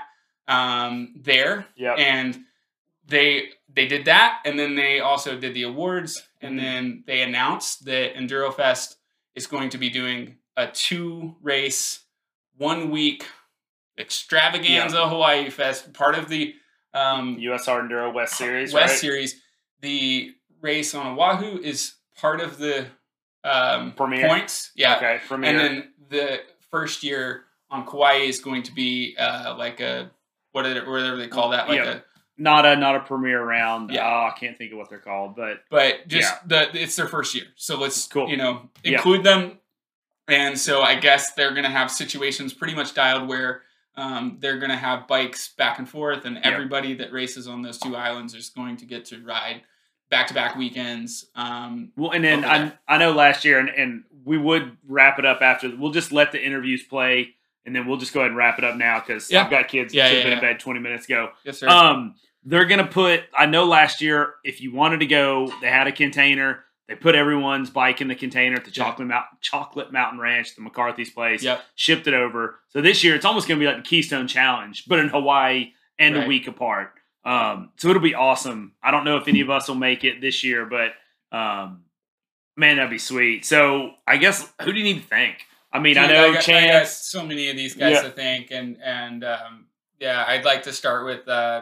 um, there. Yeah, and they they did that, and then they also did the awards, and mm-hmm. then they announced that EnduroFest is going to be doing a two race. One week extravaganza yeah. Hawaii Fest, part of the um, U S Hard Enduro West Series. West right? Series. The race on Oahu is part of the um, Premier points. Yeah. Okay. Premier. And then the first year on Kauai is going to be uh, like a what did it, whatever they call that, like yeah. a not a not a premier round. Yeah. Oh, I can't think of what they're called, but but just yeah. the it's their first year, so let's cool. you know include yeah. them. And so I guess they're going to have situations pretty much dialed where um, they're going to have bikes back and forth, and everybody yep. that races on those two islands is going to get to ride back-to-back weekends. Um, well, and then I I know last year, and, and we would wrap it up after. We'll just let the interviews play, and then we'll just go ahead and wrap it up now because yeah. I've got kids that yeah, should have yeah, been yeah. in bed twenty minutes ago. Yes, sir. Um, they're going to put – I know last year if you wanted to go, they had a container – they put everyone's bike in the container at the yep. Chocolate, Mount, Chocolate Mountain Ranch, the McCarthy's place, yep. shipped it over. So this year, it's almost going to be like the Keystone Challenge, but in Hawaii and right. a week apart. Um, so it'll be awesome. I don't know if any of us will make it this year, but um, man, that'd be sweet. So I guess, who do you need to thank? I mean, Dude, I know I got, Chance. I got so many of these guys yeah. to thank, and, and um, yeah, I'd like to start with uh,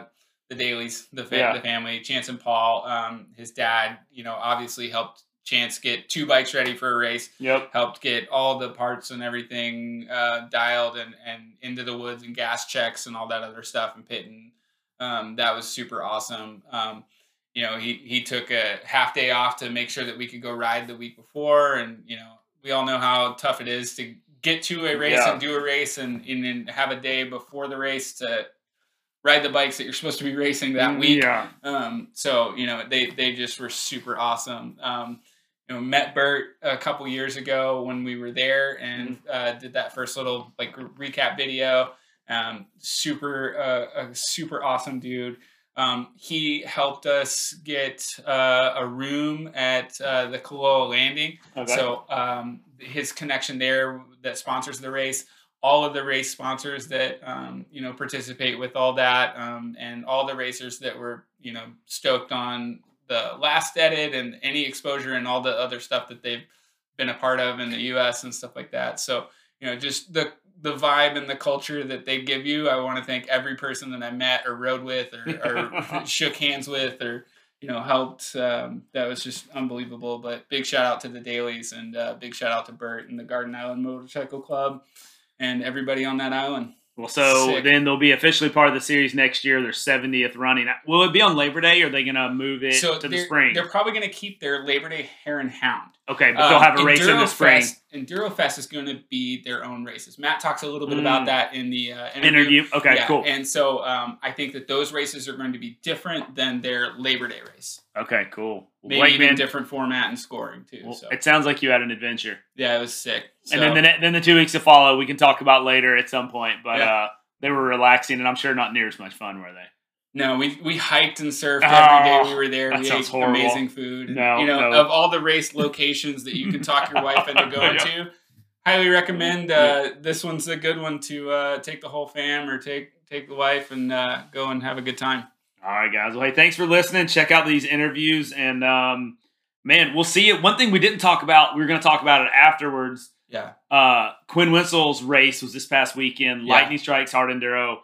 the Dailies, the fa- Yeah. the family, Chance and Paul. Um, his dad, you know, obviously helped Chance get two bikes ready for a race. Yep. Helped get all the parts and everything uh, dialed and, and into the woods and gas checks and all that other stuff and pitting. Um, that was super awesome. Um, you know, he, he took a half day off to make sure that we could go ride the week before. And, you know, we all know how tough it is to get to a race Yeah. and do a race and, and then have a day before the race to ride the bikes that you're supposed to be racing that week. Yeah. Um, so, you know, they, they just were super awesome. Um, you know, met Bert a couple years ago when we were there and uh, did that first little like recap video. Um, super, uh, a super awesome dude. Um, he helped us get uh, a room at uh, the Kaloa Landing. Okay. So um, his connection there that sponsors the race, all of the race sponsors that um, you know participate with all that, um, and all the racers that were you know stoked on the last edit and any exposure and all the other stuff that they've been a part of in the U S and stuff like that. So you know just the the vibe and the culture that they give you. I want to thank every person that I met or rode with or, or shook hands with or, you know, helped. Um, that was just unbelievable. But big shout out to the Dailies and uh, big shout out to Bert and the Garden Island Motorcycle Club and everybody on that island. Well, so Sick. then they'll be officially part of the series next year, their seventieth running. Will it be on Labor Day, or are they going to move it So to the they're, spring? they're probably going to keep their Labor Day Hare and Hound. Okay, but they'll have a Um, race in the spring. Endurofest- Endurofest is going to be their own races. Matt talks a little bit Mm. about that in the uh, interview. Interview? Okay, Yeah, cool. And so um, I think that those races are going to be different than their Labor Day race. Okay, cool. Maybe Blake, even man, different format and scoring too. well, so it sounds like you had an adventure. yeah, it was sick. So, And then the, ne- then the two weeks to follow, we can talk about later at some point. But Yeah. uh, they were relaxing, and I'm sure not near as much fun, were they? no, we we hiked and surfed Oh, every day we were there. that We sounds ate horrible. amazing food. And, No, you know, no. of all the race locations that you can talk your wife into going Yeah. to, highly recommend. Uh, this one's a good one to uh, take the whole fam or take take the wife and uh, go and have a good time. All right, guys. Well, hey, thanks for listening. Check out these interviews, and um, man, we'll see it. One thing we didn't talk about, we were going to talk about it afterwards. Yeah. Uh, Quinn Wensel's race was this past weekend. Yeah. Lightning Strikes Hard Enduro.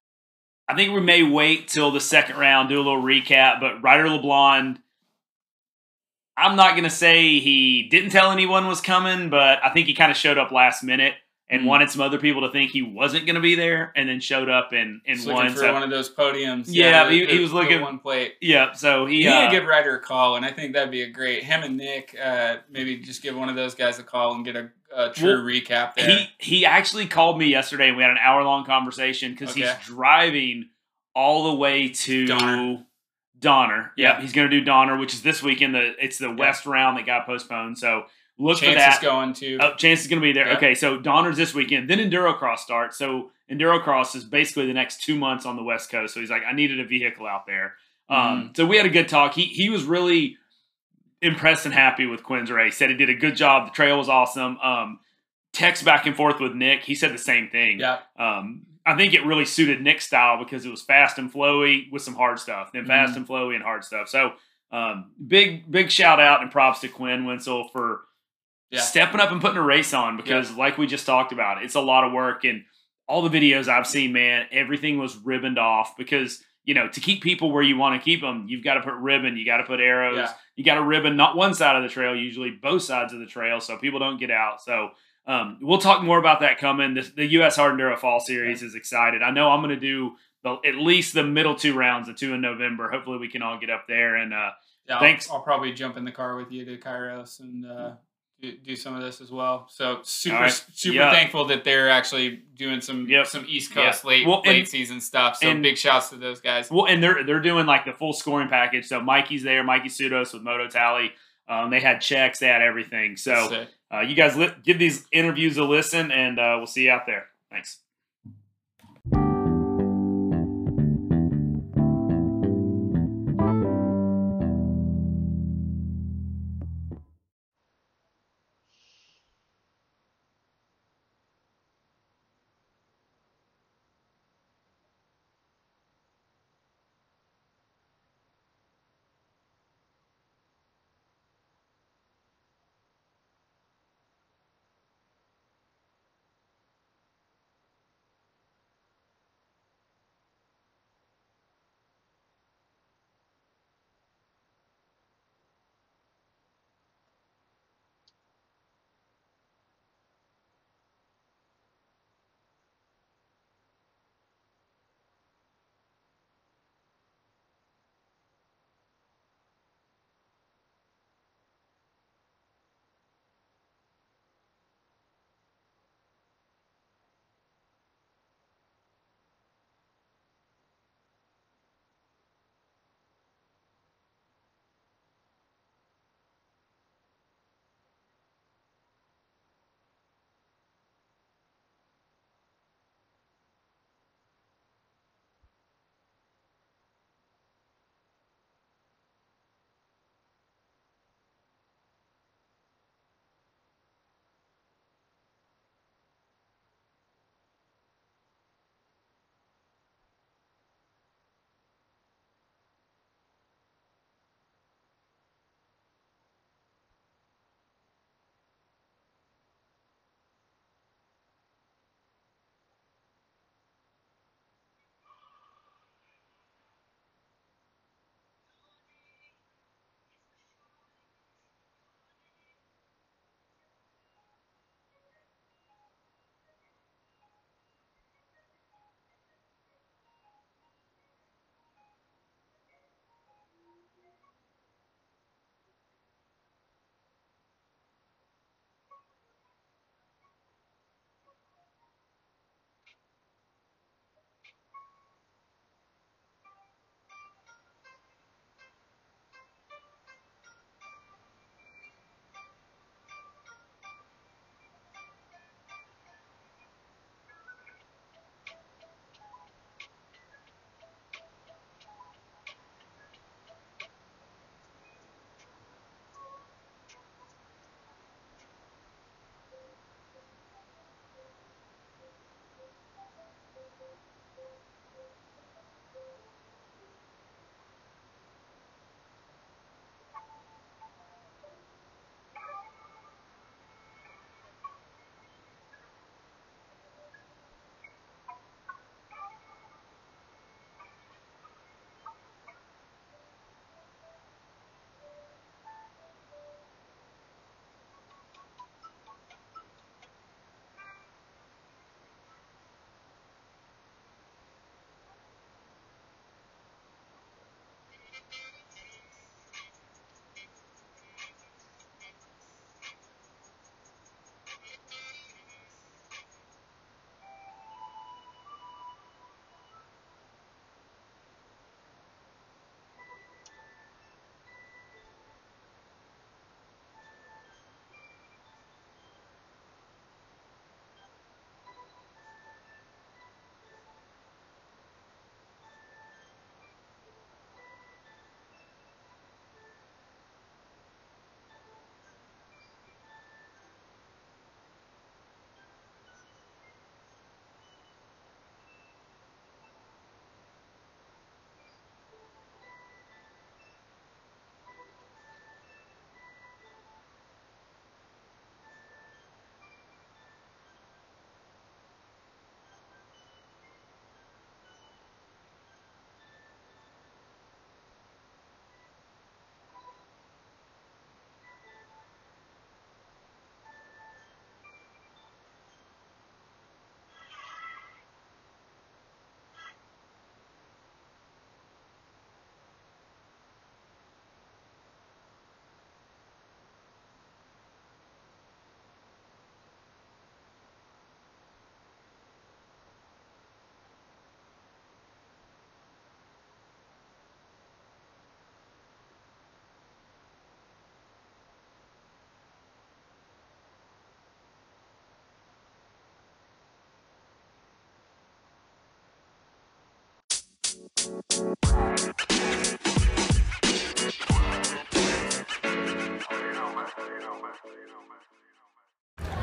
I think we may wait till the second round, do a little recap. But Ryder LeBlond, I'm not going to say he didn't tell anyone was coming, but I think he kind of showed up last minute and Mm. wanted some other people to think he wasn't going to be there, and then showed up and, and He's won. looking for So, one of those podiums. Yeah, the- he- he the- was the looking- one plate. yeah, so he You need uh, to give Ryder a call, and I think that'd be a great. Him and Nick, uh, maybe just give one of those guys a call and get a, a true Well, recap there. He he actually called me yesterday, and we had an hour long conversation because Okay. he's driving all the way to Donner. Donner. Yeah. Yep, he's going to do Donner, which is this weekend. The it's the West round that got postponed. So look Chance for that. is going to. Oh, Chance is going to be there. Yeah. Okay, so Donner's this weekend. Then Endurocross starts. So Endurocross is basically the next two months on the West Coast. So he's like, I needed a vehicle out there. Um, Mm. So we had a good talk. He he was really impressed and happy with Quinn's race. Said he did a good job. The trail was awesome. Um, text back and forth with Nick. He said the same thing. Yeah. Um, I think it really suited Nick's style because it was fast and flowy with some hard stuff. Then fast Mhm. and flowy and hard stuff. So um, big big shout out and props to Quinn Wensel for Yeah. stepping up and putting a race on because, like we just talked about, it's a lot of work. And all the videos I've seen, man, everything was ribboned off because, you know, to keep people where you want to keep them, you've got to put ribbon, you got to put arrows, Yeah. you got to ribbon not one side of the trail, usually both sides of the trail, so people don't get out. So um, we'll talk more about that coming. The, the U S Hard Enduro Fall Series is excited. I know I'm going to do the, at least the middle two rounds, the two in November. Hopefully we can all get up there. And uh, Yeah, I'll, Thanks. I'll probably jump in the car with you to Kairos and uh, do, do some of this as well. So super All right. super Yeah. thankful that they're actually doing some Yep. some East Coast Yeah. late Well, and- late season stuff. So and- big shouts to those guys. Well, and they're they're doing like the full scoring package. So Mikey's there, Mikey Sudos with Moto Tally. Um, they had checks, they had everything. So Sick. uh, you guys li- give these interviews a listen, and uh, we'll see you out there. Thanks.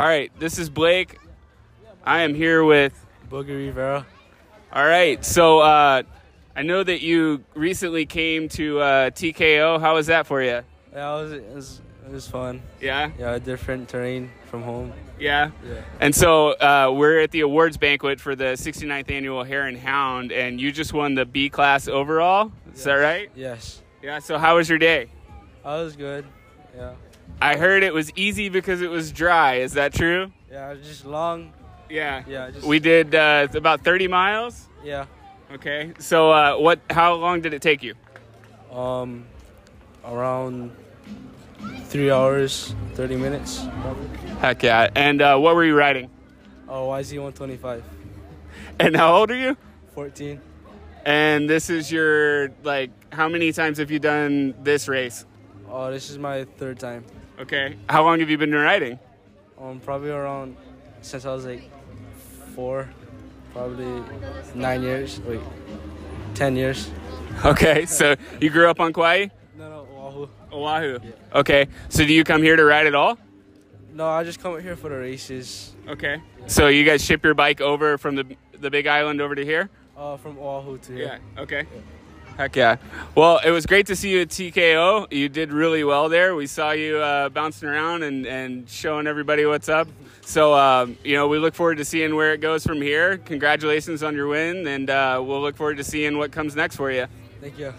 All right, this is Blake. I am here with Boogie Rivera. All right, so uh, I know that you recently came to uh, T K O. How was that for you? Yeah, it was, it was, it was fun. Yeah? Yeah, different terrain from home. Yeah? Yeah. And so uh, we're at the awards banquet for the sixty-ninth Annual Hare and Hound, and you just won the B class overall. Is Yes. that right? Yes. Yeah, so how was your day? I was good. Yeah. I heard it was easy because it was dry. Is that true? Yeah, it was just long. Yeah. Yeah. Just, We did uh, about thirty miles. Yeah. Okay. So uh, what? How long did it take you? Um, around three hours, thirty minutes, probably. Heck yeah. And uh, what were you riding? Oh, Y Z one twenty-five. And how old are you? fourteen. And this is your, like, how many times have you done this race? Oh, this is my third time. Okay. How long have you been riding? Um, probably around since I was like four, probably nine years. Wait, ten years. Okay. So you grew up on Kauai? No, no, Oahu. Oahu. Okay. So do you come here to ride at all? No, I just come here for the races. Okay. So you guys ship your bike over from the the Big Island over to here? Uh, from Oahu to here. Yeah. Okay. Heck yeah. Well, it was great to see you at T K O. You did really well there. We saw you uh, bouncing around and, and showing everybody what's up. So, um, you know, we look forward to seeing where it goes from here. Congratulations on your win, and uh, we'll look forward to seeing what comes next for you. Thank you.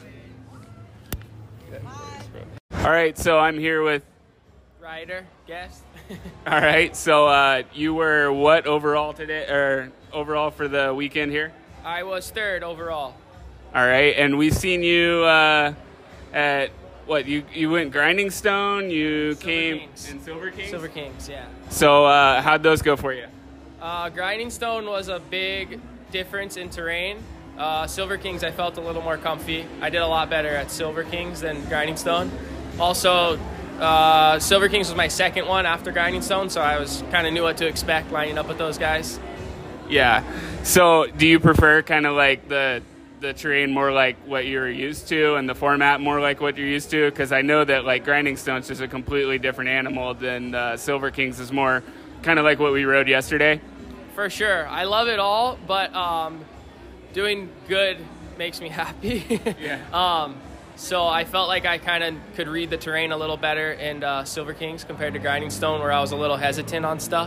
All right, so I'm here with, Rider, guest. all right, so uh, you were what overall today, or overall for the weekend here? I was third overall. All right, and we've seen you uh, at, what, you, you went Grinding Stone, you Silver came Kings. in Silver Kings? Silver Kings, yeah. So uh, how'd those go for you? Uh, Grinding Stone was a big difference in terrain. Uh, Silver Kings, I felt a little more comfy. I did a lot better at Silver Kings than Grinding Stone. Also, uh, Silver Kings was my second one after Grinding Stone, so I was kind of knew what to expect lining up with those guys. Yeah. So do you prefer kind of like the the terrain more like what you're used to and the format more like what you're used to? Because I know that like Grinding Stone's just a completely different animal than uh, Silver Kings is more kind of like what we rode yesterday. For sure. I love it all, but um, doing good makes me happy. Yeah. um, so I felt like I kind of could read the terrain a little better in uh, Silver Kings compared to Grinding Stone, where I was a little hesitant on stuff.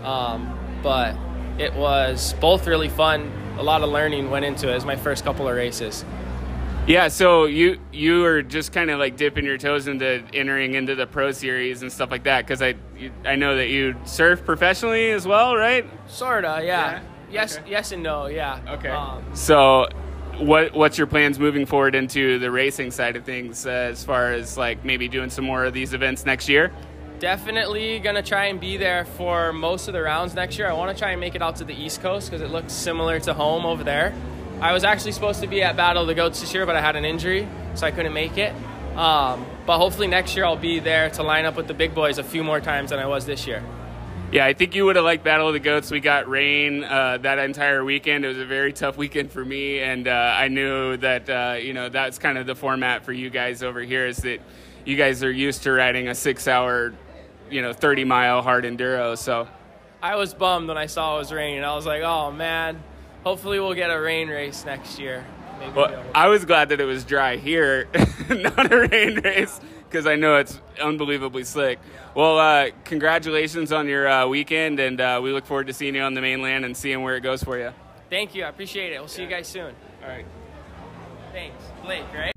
Um, but it was both really fun. A lot of learning went into it. It was my first couple of races. Yeah, so you you were just kind of like dipping your toes into entering into the Pro Series and stuff like that, because I you, I know that you surf professionally as well, right? Sorta, yeah. Yeah? Yes, Okay. yes and no, yeah. Okay. Um, So what what's your plans moving forward into the racing side of things, uh, as far as like maybe doing some more of these events next year? Definitely gonna try and be there for most of the rounds next year. I want to try and make it out to the East Coast because it looks similar to home over there. I was actually supposed to be at Battle of the Goats this year, but I had an injury, so I couldn't make it. Um, but hopefully next year I'll be there to line up with the big boys a few more times than I was this year. Yeah, I think you would have liked Battle of the Goats. We got rain uh, that entire weekend. It was a very tough weekend for me, and uh, I knew that uh, you know that's kind of the format for you guys over here. Is that you guys are used to riding a six-hour, you know, thirty-mile hard enduro. So I was bummed when I saw it was raining. I was like, oh man, hopefully we'll get a rain race next year. Maybe well, we'll be able- I was glad that it was dry here, not a rain race, because I know it's unbelievably slick. Well, uh, congratulations on your uh, weekend, and uh, we look forward to seeing you on the mainland and seeing where it goes for you. Thank you, I appreciate it. We'll see you guys soon. All right. Thanks. Blake, right?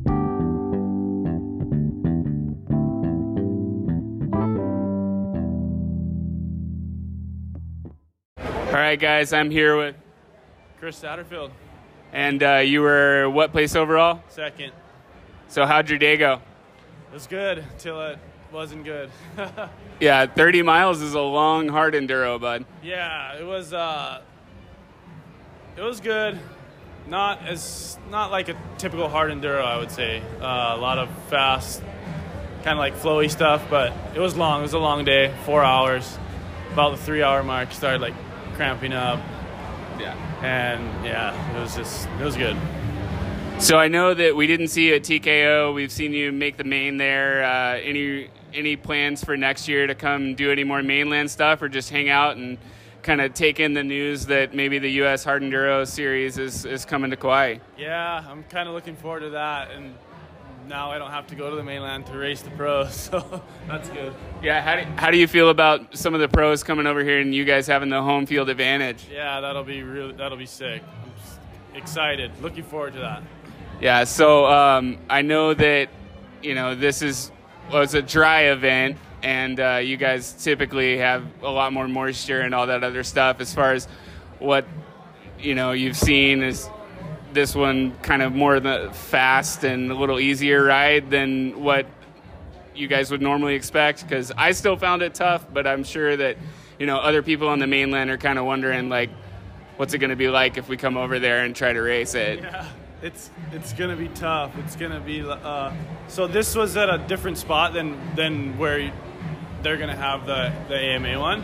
All right, guys, I'm here with, Chris Satterfield, and uh, you were what place overall? second. So how'd your day go? It was good until it wasn't good. Yeah, thirty miles is a long, hard enduro, bud. Yeah, it was. Uh, it was good. Not as not like a typical hard enduro, I would say. Uh, a lot of fast, kind of like flowy stuff, but it was long. It was a long day, four hours. About the three-hour mark, started like cramping up, Yeah. and yeah, it was just it was good. So I know that we didn't see you at T K O. We've seen you make the main there. Uh, any any plans for next year to come do any more mainland stuff, or just hang out and kind of take in the news that maybe the U S Hard Enduro Series is, is coming to Kauai? Yeah, I'm kind of looking forward to that, and now I don't have to go to the mainland to race the pros, so that's good. Yeah, how do, how do you feel about some of the pros coming over here and you guys having the home field advantage? Yeah, that'll be really that'll be sick. I'm just excited, looking forward to that. Yeah, so um, I know that, you know, this is was a dry event, and uh, you guys typically have a lot more moisture and all that other stuff. As far as what, you know, you've seen, is this one kind of more the fast and a little easier ride than what you guys would normally expect? Because I still found it tough, but I'm sure that, you know, other people on the mainland are kind of wondering, like, what's it going to be like if we come over there and try to race it? Yeah, it's it's going to be tough. It's going to be uh, so this was at a different spot than than where you, they're going to have the, the A M A one.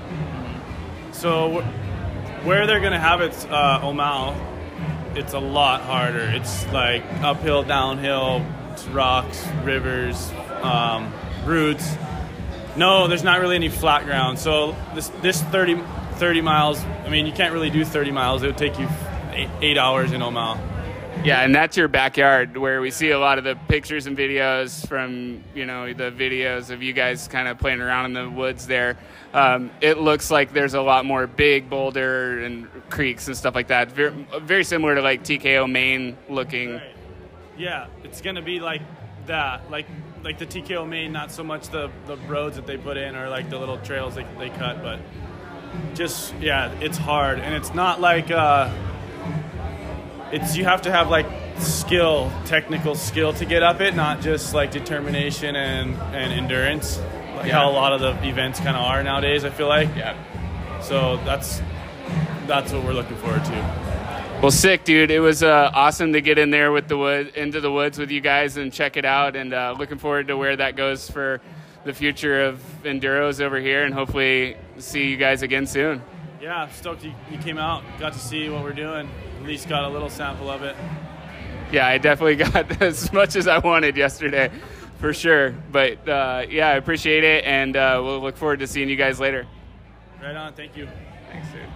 So where they're going to have it's uh, Omaha, it's a lot harder. It's like uphill, downhill, it's rocks, rivers, um, roots. No, there's not really any flat ground. So this this thirty, thirty miles, I mean, you can't really do thirty miles. It would take you eight, eight hours in Omaha. Yeah, and that's your backyard where we see a lot of the pictures and videos from, you know, the videos of you guys kind of playing around in the woods there. Um, it looks like there's a lot more big boulder and creeks and stuff like that. Very, very similar to like T K O Maine looking. Right. Yeah, it's going to be like that. Like like the T K O Maine, not so much the, the roads that they put in or like the little trails they, they cut, but just, yeah, it's hard. And it's not like... Uh, It's you have to have like skill, technical skill to get up it, not just like determination and, and endurance, like Yeah. how a lot of the events kind of are nowadays, I feel like. Yeah. So that's that's what we're looking forward to. Well, sick, dude. It was uh, awesome to get in there with the wood, into the woods with you guys and check it out, and uh, looking forward to where that goes for the future of enduros over here, and hopefully see you guys again soon. Yeah, I'm stoked you, you came out, got to see what we're doing. At least got a little sample of it. Yeah, I definitely got as much as I wanted yesterday, for sure. But, uh, yeah, I appreciate it, and uh, we'll look forward to seeing you guys later. Right on. Thank you. Thanks, dude.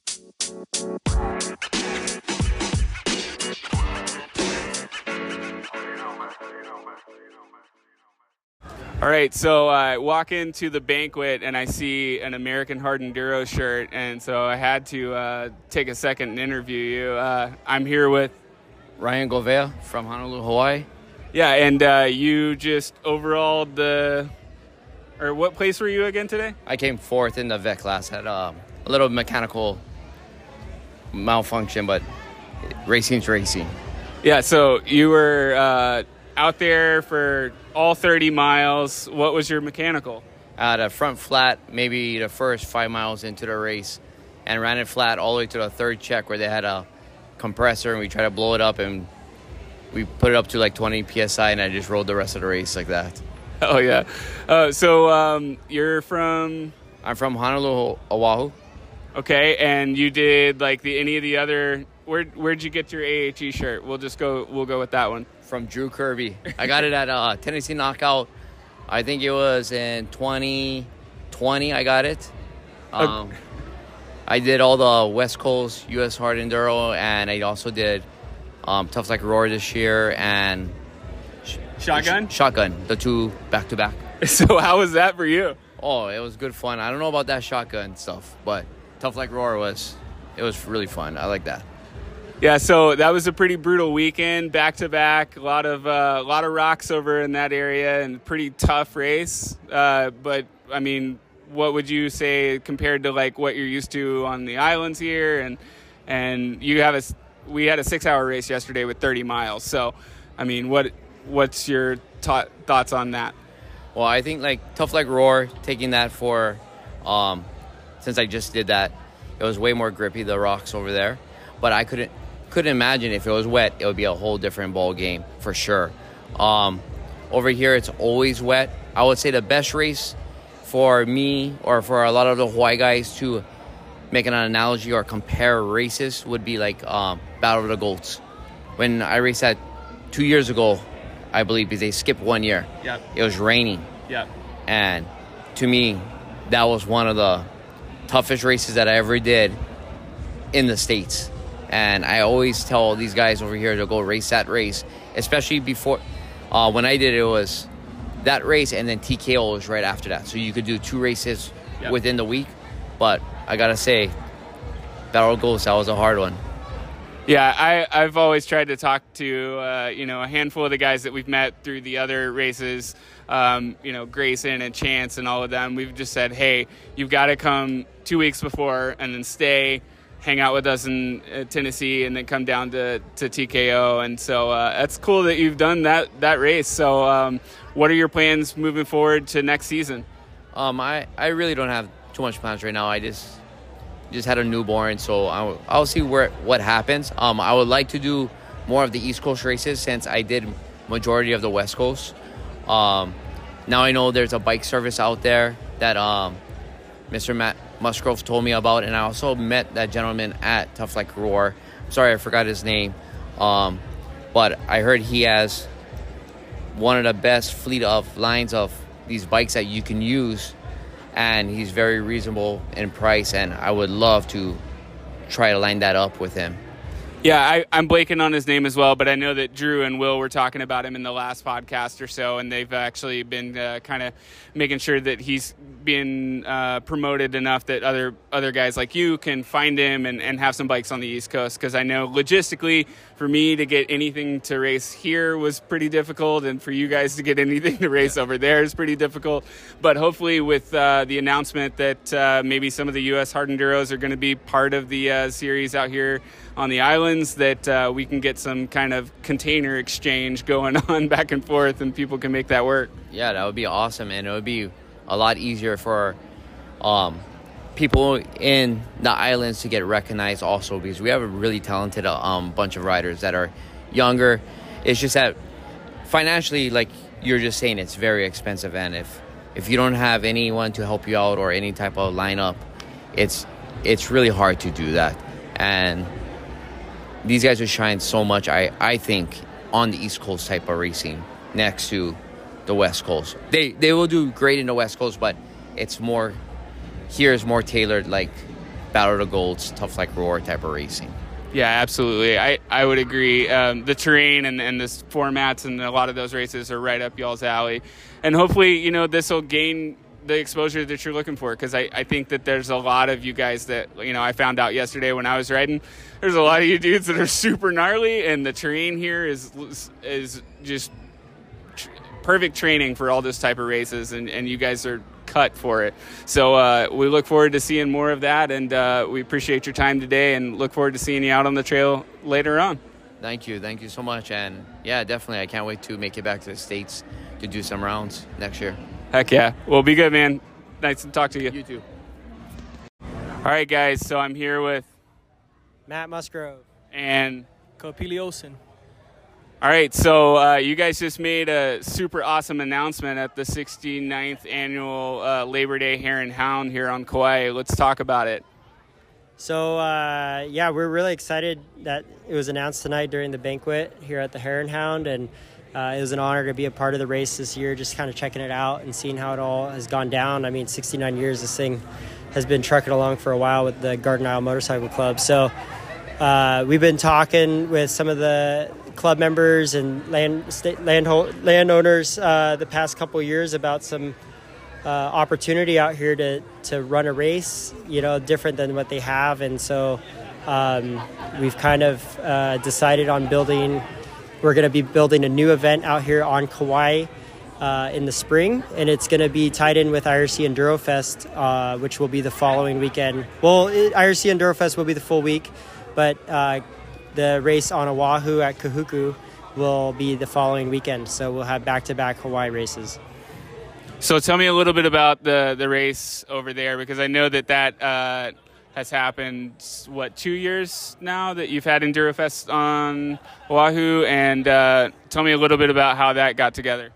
All right, so I walk into the banquet and I see an American Hard Enduro shirt, and so I had to uh, take a second and interview you. Uh, I'm here with Ryan Govea from Honolulu, Hawaii. Yeah, and uh, you just overall the, or what place were you again today? I came fourth in the vet class. Had um, a little mechanical malfunction, but racing's racing. Yeah, so you were uh, out there for all thirty miles. What was your mechanical? I had a front flat, maybe the first five miles into the race, and ran it flat all the way to the third check where they had a compressor, and we tried to blow it up, and we put it up to like twenty P S I, and I just rode the rest of the race like that. Oh, yeah. Uh, so um, you're from... I'm from Honolulu, Oahu. Okay, and you did like the any of the other... Where, where'd you get your A H E shirt? We'll just go, we'll go with that one. From Drew Kirby. I got it at uh, Tennessee Knockout. I think it was in twenty twenty I got it. Um, okay. I did all the West Coast U S Hard Enduro, and I also did um, Tough Like Roar this year and sh- Shotgun? Sh- shotgun, the two back-to-back. So how was that for you? Oh, it was good fun. I don't know about that shotgun stuff, but Tough Like Roar was, it was really fun. I like that. Yeah, so that was a pretty brutal weekend, back to back. A lot of uh, a lot of rocks over in that area, and pretty tough race. Uh, but I mean, what would you say compared to like what you're used to on the islands here? And and you have a we had a six hour race yesterday with thirty miles. So, I mean, what what's your ta- thoughts on that? Well, I think like Tough Like Roar, taking that for, um, since I just did that, it was way more grippy, the rocks over there. But I couldn't. Couldn't imagine if it was wet, it would be a whole different ball game for sure. Um, over here, it's always wet. I would say the best race for me or for a lot of the Hawaii guys to make an analogy or compare races would be like um, Battle of the Goats. When I raced that two years ago, I believe, because they skipped one year. Yeah. It was raining. Yeah. And to me, that was one of the toughest races that I ever did in the States. And I always tell these guys over here to go race that race, especially before, uh, when I did it, it was that race and then T K O was right after that. So you could do two races yep. within the week. But I got to say, Battle Ghost, that was a hard one. Yeah, I, I've always tried to talk to, uh, you know, a handful of the guys that we've met through the other races, um, you know, Grayson and Chance and all of them. We've just said, hey, you've got to come two weeks before and then stay, hang out with us in uh, Tennessee, and then come down to, to T K O. And so uh, that's cool that you've done that, that race. So um, what are your plans moving forward to next season? Um, I, I really don't have too much plans right now. I just... just had a newborn, so I'll, I'll see where what happens. Um, I would like to do more of the East Coast races since I did majority of the West Coast. Um, now I know there's a bike service out there that um, Mister Matt Musgrove told me about, and I also met that gentleman at Tough Like Roar. Sorry, I forgot his name, um, but I heard he has one of the best fleet of lines of these bikes that you can use. And he's very reasonable in price, and I would love to try to line that up with him. Yeah, I, I'm blanking on his name as well, but I know that Drew and Will were talking about him in the last podcast or so, and they've actually been uh, kind of making sure that he's being uh, promoted enough that other other guys like you can find him and, and have some bikes on the East Coast, because I know logistically for me to get anything to race here was pretty difficult, and for you guys to get anything to race over there is pretty difficult. But hopefully with uh, the announcement that uh, maybe some of the U S Hard Enduros are going to be part of the uh, series out here on the islands, that uh, we can get some kind of container exchange going on back and forth, and people can make that work. Yeah, that would be awesome, and it would be a lot easier for um, people in the islands to get recognized also, because we have a really talented um, bunch of riders that are younger. It's just that financially, like you're just saying, it's very expensive, and if if you don't have anyone to help you out or any type of lineup, it's it's really hard to do that. And these guys are shine so much, I, I think, on the East Coast type of racing next to the West Coast. They they will do great in the West Coast, but it's more, here is more tailored, like Battle of the Golds, Tough Like Roar type of racing. Yeah, absolutely. I, I would agree. Um, the terrain and, and the formats and a lot of those races are right up y'all's alley. And hopefully, you know, this will gain the exposure that you're looking for, because I, I think that there's a lot of you guys that, you know, I found out yesterday when I was riding, there's a lot of you dudes that are super gnarly, and the terrain here is is just tr- perfect training for all this type of races, and, and you guys are cut for it. So uh, we look forward to seeing more of that, and uh, we appreciate your time today and look forward to seeing you out on the trail later on. Thank you. Thank you so much. And yeah, definitely, I can't wait to make it back to the States to do some rounds next year. Heck yeah. Well, be good, man. Nice to talk to you. You too. All right, guys. So I'm here with Matt Musgrove and Kopili Olsen. All right. So uh, you guys just made a super awesome announcement at the sixty-ninth annual uh, Labor Day Hare and Hound here on Kauai. Let's talk about it. So, uh, yeah, we're really excited that it was announced tonight during the banquet here at the Hare and Hound, and Uh, it was an honor to be a part of the race this year, just kind of checking it out and seeing how it all has gone down. I mean, sixty-nine years, this thing has been trucking along for a while with the Garden Isle Motorcycle Club. So uh, we've been talking with some of the club members and land state, land landowners uh, the past couple of years about some uh, opportunity out here to, to run a race, you know, different than what they have. And so um, we've kind of uh, decided on building We're going to be building a new event out here on Kauai uh, in the spring, and it's going to be tied in with I R C Enduro Fest, uh, which will be the following weekend. Well, it, I R C Enduro Fest will be the full week, but uh, the race on Oahu at Kahuku will be the following weekend. So we'll have back-to-back Hawaii races. So tell me a little bit about the, the race over there, because I know that that uh, has happened, what, two years now that you've had EnduroFest on Oahu, and uh, tell me a little bit about how that got together.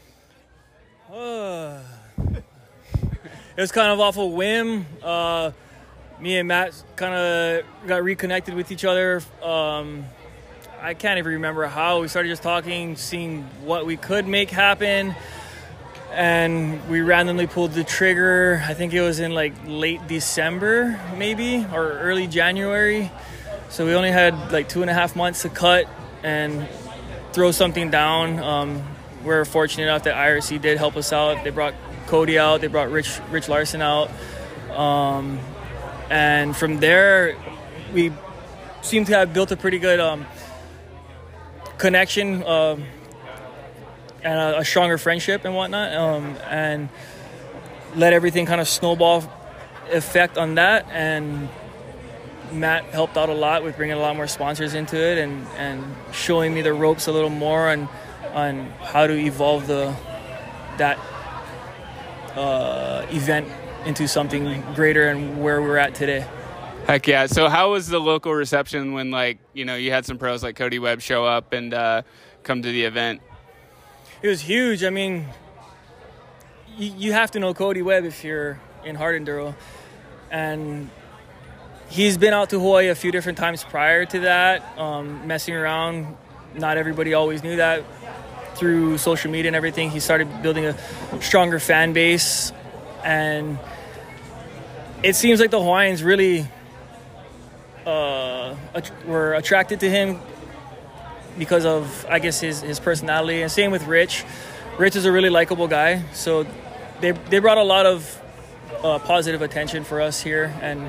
Uh, it was kind of off a whim. Uh, me and Matt kind of got reconnected with each other. Um, I can't even remember how. We started just talking, seeing what we could make happen. and we randomly pulled the trigger. I think it was in like late December, maybe, or early January. So we only had like two and a half months to cut and throw something down. Um, we're fortunate enough that I R C did help us out. They brought Cody out. They brought Rich Rich Larson out. Um, and from there, we seem to have built a pretty good um, connection uh, and a, a stronger friendship and whatnot. Um, and let everything kind of snowball effect on that. And Matt helped out a lot with bringing a lot more sponsors into it and, and showing me the ropes a little more on on how to evolve the that uh, event into something greater and where we're at today. Heck yeah. So how was the local reception when, like, you know, you had some pros like Cody Webb show up and uh, come to the event? It was huge. I mean, you, you have to know Cody Webb if you're in hard enduro. And he's been out to Hawaii a few different times prior to that, um, messing around. Not everybody always knew that. Through social media and everything, he started building a stronger fan base. And it seems like the Hawaiians really uh, were attracted to him because of, I guess, his, his personality. And same with Rich. Rich is a really likable guy. So they, they brought a lot of uh, positive attention for us here and,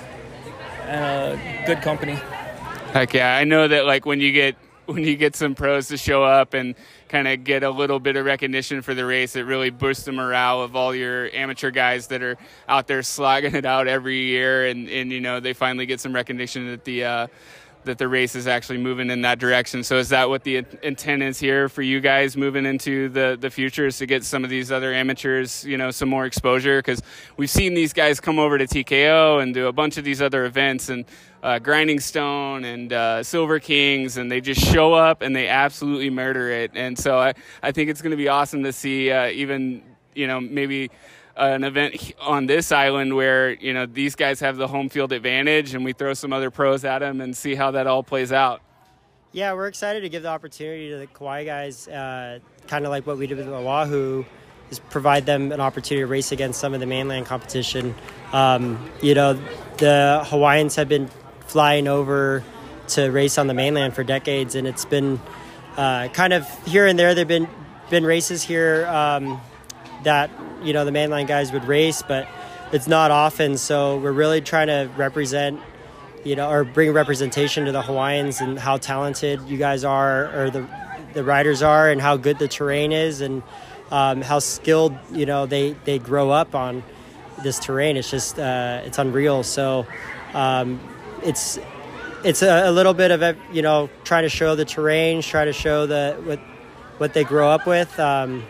and uh, good company. Heck yeah. I know that, like, when you get when you get some pros to show up and kind of get a little bit of recognition for the race, it really boosts the morale of all your amateur guys that are out there slogging it out every year. And, and you know, they finally get some recognition that the uh, that the race is actually moving in that direction. So is that what the intent is here for you guys moving into the, the future, is to get some of these other amateurs, you know, some more exposure? Because we've seen these guys come over to T K O and do a bunch of these other events, and uh, Grinding Stone and uh, Silver Kings, and they just show up and they absolutely murder it. And so I, I think it's going to be awesome to see uh, even, you know, maybe an event on this island where, you know, these guys have the home field advantage and we throw some other pros at them and see how that all plays out. Yeah, we're excited to give the opportunity to the Kauai guys, uh, kind of like what we did with Oahu, is provide them an opportunity to race against some of the mainland competition. Um, you know, the Hawaiians have been flying over to race on the mainland for decades, and it's been uh, kind of here and there. There've been been races here um, that, you know, the mainline guys would race, but it's not often. So we're really trying to represent, you know, or bring representation to the Hawaiians and how talented you guys are, or the the riders are, and how good the terrain is, and um, how skilled, you know, they, they grow up on this terrain. It's just, uh, it's unreal. So um, it's it's a, a little bit of, you know, trying to show the terrain, try to show the what what they grow up with. Um,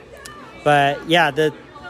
but yeah, the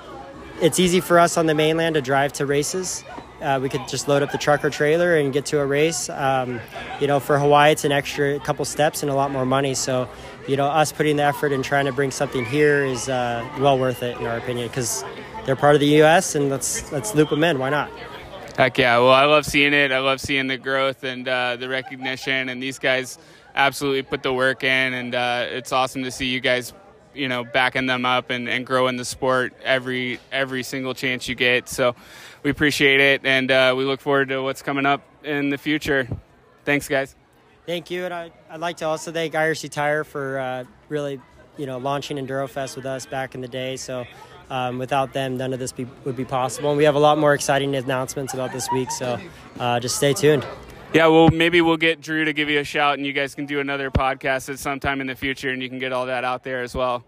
it's easy for us on the mainland to drive to races. Uh, we could just load up the truck or trailer and get to a race. Um, you know, for Hawaii, it's an extra couple steps and a lot more money. So, you know, us putting the effort and trying to bring something here is uh, well worth it, in our opinion, because they're part of the U S, and let's let's loop them in. Why not? Heck yeah. Well, I love seeing it. I love seeing the growth and uh, the recognition, and these guys absolutely put the work in, and uh, it's awesome to see you guys, you know, backing them up and, and growing the sport every every single chance you get. So we appreciate it, and uh, we look forward to what's coming up in the future. Thanks, guys. Thank you, and I, I'd like to also thank I R C Tire for uh, really, you know, launching EnduroFest with us back in the day. So um, without them, none of this be, would be possible. And we have a lot more exciting announcements about this week, so uh, just stay tuned. Yeah, well, maybe we'll get Drew to give you a shout, and you guys can do another podcast at some time in the future, and you can get all that out there as well.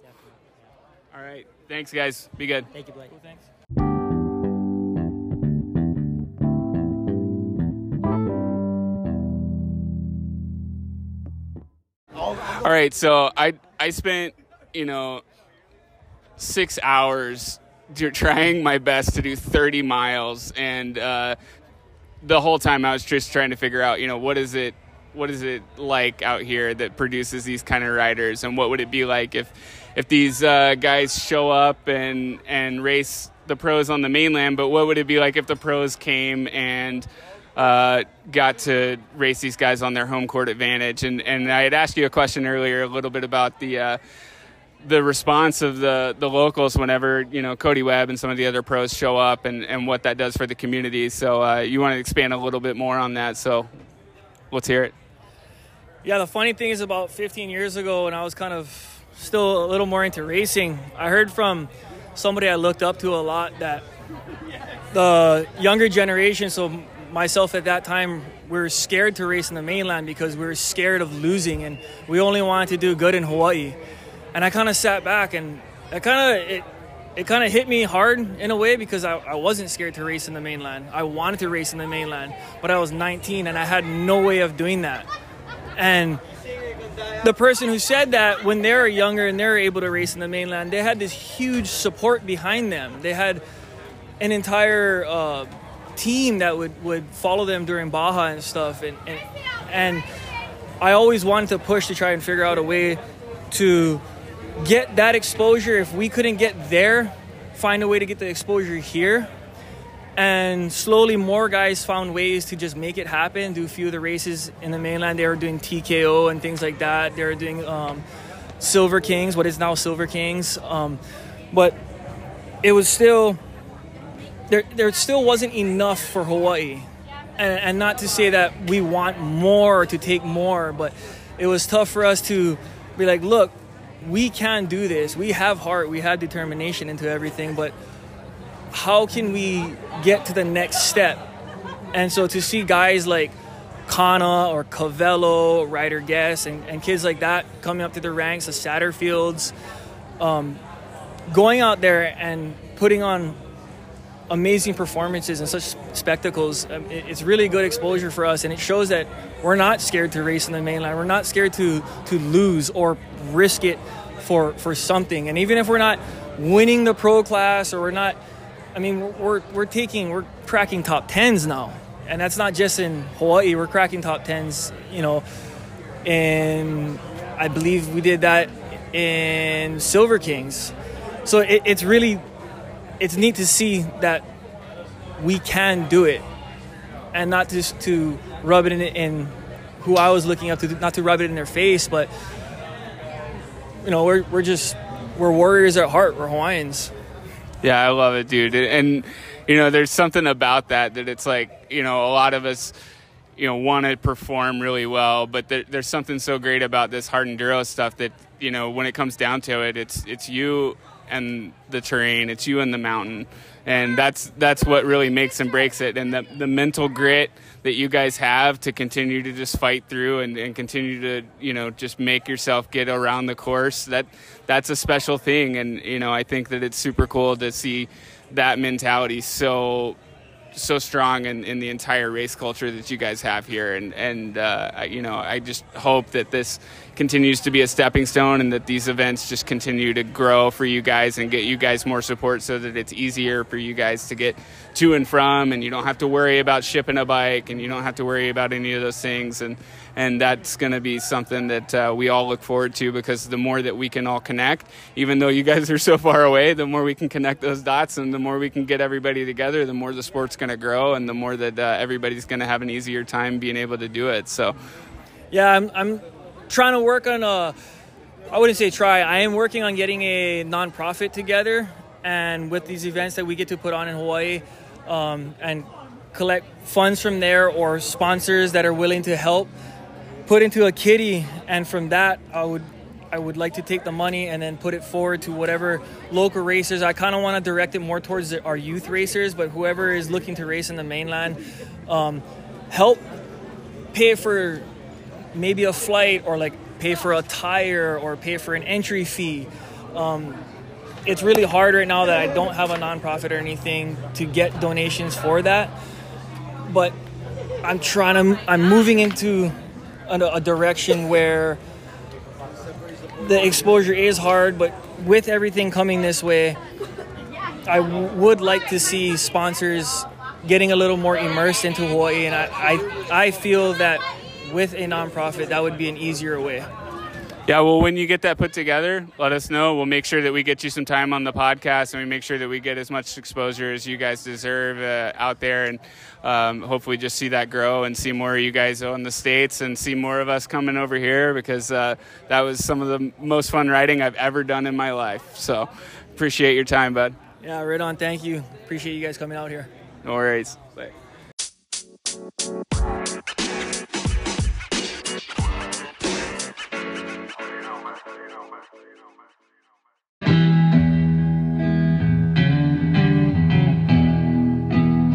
All right. Thanks, guys. Be good. Thank you, Blake. Cool, thanks. All right, so I I spent, you know, six hours trying my best to do thirty miles, and uh, the whole time I was just trying to figure out, you know, what is it, what is it like out here that produces these kind of riders, and what would it be like if if these uh, guys show up and and race the pros on the mainland, but what would it be like if the pros came and Uh, got to race these guys on their home court advantage? And and I had asked you a question earlier a little bit about the uh, the response of the, the locals whenever, you know, Cody Webb and some of the other pros show up, and, and what that does for the community. So uh, you want to expand a little bit more on that. So let's hear it. Yeah, the funny thing is about fifteen years ago when I was kind of still a little more into racing, I heard from somebody I looked up to a lot that the younger generation, so myself at that time, we were scared to race in the mainland because we were scared of losing, and we only wanted to do good in Hawaii. And I kind of sat back, and it kind of it, it kind of hit me hard in a way, because I, I wasn't scared to race in the mainland. I wanted to race in the mainland, but I was nineteen and I had no way of doing that. And the person who said that, when they were younger and they were able to race in the mainland, they had this huge support behind them. They had an entire uh, team that would, would follow them during Baja and stuff. And, and and I always wanted to push to try and figure out a way to get that exposure. If we couldn't get there, find a way to get the exposure here. And slowly more guys found ways to just make it happen, do a few of the races in the mainland. They were doing T K O and things like that. They were doing um, Silver Kings, what is now Silver Kings. Um, but it was still, there there still wasn't enough for Hawaii. And, and not to say that we want more, to take more, but it was tough for us to be like, look, we can do this. We have heart, we have determination into everything, but how can we get to the next step? And so to see guys like Kana or Cavello, Ryder Guess, and, and kids like that coming up to the ranks, the Satterfields, um, going out there and putting on amazing performances and such spectacles, um, it, it's really good exposure for us, and it shows that we're not scared to race in the mainland. We're not scared to to lose or risk it for, for something. And even if we're not winning the pro class, or we're not, I mean, we're we're taking, we're cracking top tens now, and that's not just in Hawaii. We're cracking top tens, you know, and I believe we did that in Silver Kings. So it, it's really, it's neat to see that we can do it, and not just to rub it in, in who I was looking up to, not to rub it in their face, but you know, we're we're just we're warriors at heart. We're Hawaiians. Yeah, I love it, dude. And, you know, there's something about that, that it's like, you know, a lot of us, you know, want to perform really well, but there, there's something so great about this hard enduro stuff that, you know, when it comes down to it, it's it's you and the terrain, it's you and the mountain. And that's that's what really makes and breaks it. And the, the mental grit that you guys have to continue to just fight through and, and continue to, you know, just make yourself get around the course, that that's a special thing. And, you know, I think that it's super cool to see that mentality so so strong in, in the entire race culture that you guys have here. And, and uh, you know, I just hope that this continues to be a stepping stone, and that these events just continue to grow for you guys and get you guys more support, so that it's easier for you guys to get to and from, and you don't have to worry about shipping a bike, and you don't have to worry about any of those things. And and that's going to be something that uh, we all look forward to, because the more that we can all connect, even though you guys are so far away, the more we can connect those dots, and the more we can get everybody together, the more the sport's going to grow, and the more that uh, everybody's going to have an easier time being able to do it. So yeah, I'm I'm trying to work on a, I wouldn't say try, I am working on getting a nonprofit together, and with these events that we get to put on in Hawaii, um, and collect funds from there, or sponsors that are willing to help put into a kitty, and from that I would I would like to take the money and then put it forward to whatever local racers. I kind of want to direct it more towards the, our youth racers, but whoever is looking to race in the mainland, um, help pay for maybe a flight, or like pay for a tire, or pay for an entry fee. Um, it's really hard right now that I don't have a nonprofit or anything to get donations for that. But I'm trying to, I'm moving into a, a direction where the exposure is hard, but with everything coming this way, I w- would like to see sponsors getting a little more immersed into Hawaii, and I, I, I feel that with a nonprofit, that would be an easier way. Yeah, well, when you get that put together, let us know. We'll make sure that we get you some time on the podcast, and we make sure that we get as much exposure as you guys deserve uh, out there, and um, hopefully just see that grow and see more of you guys on the States and see more of us coming over here, because uh, that was some of the most fun riding I've ever done in my life. So appreciate your time, bud. Yeah, right on. Thank you. Appreciate you guys coming out here. No worries. Bye.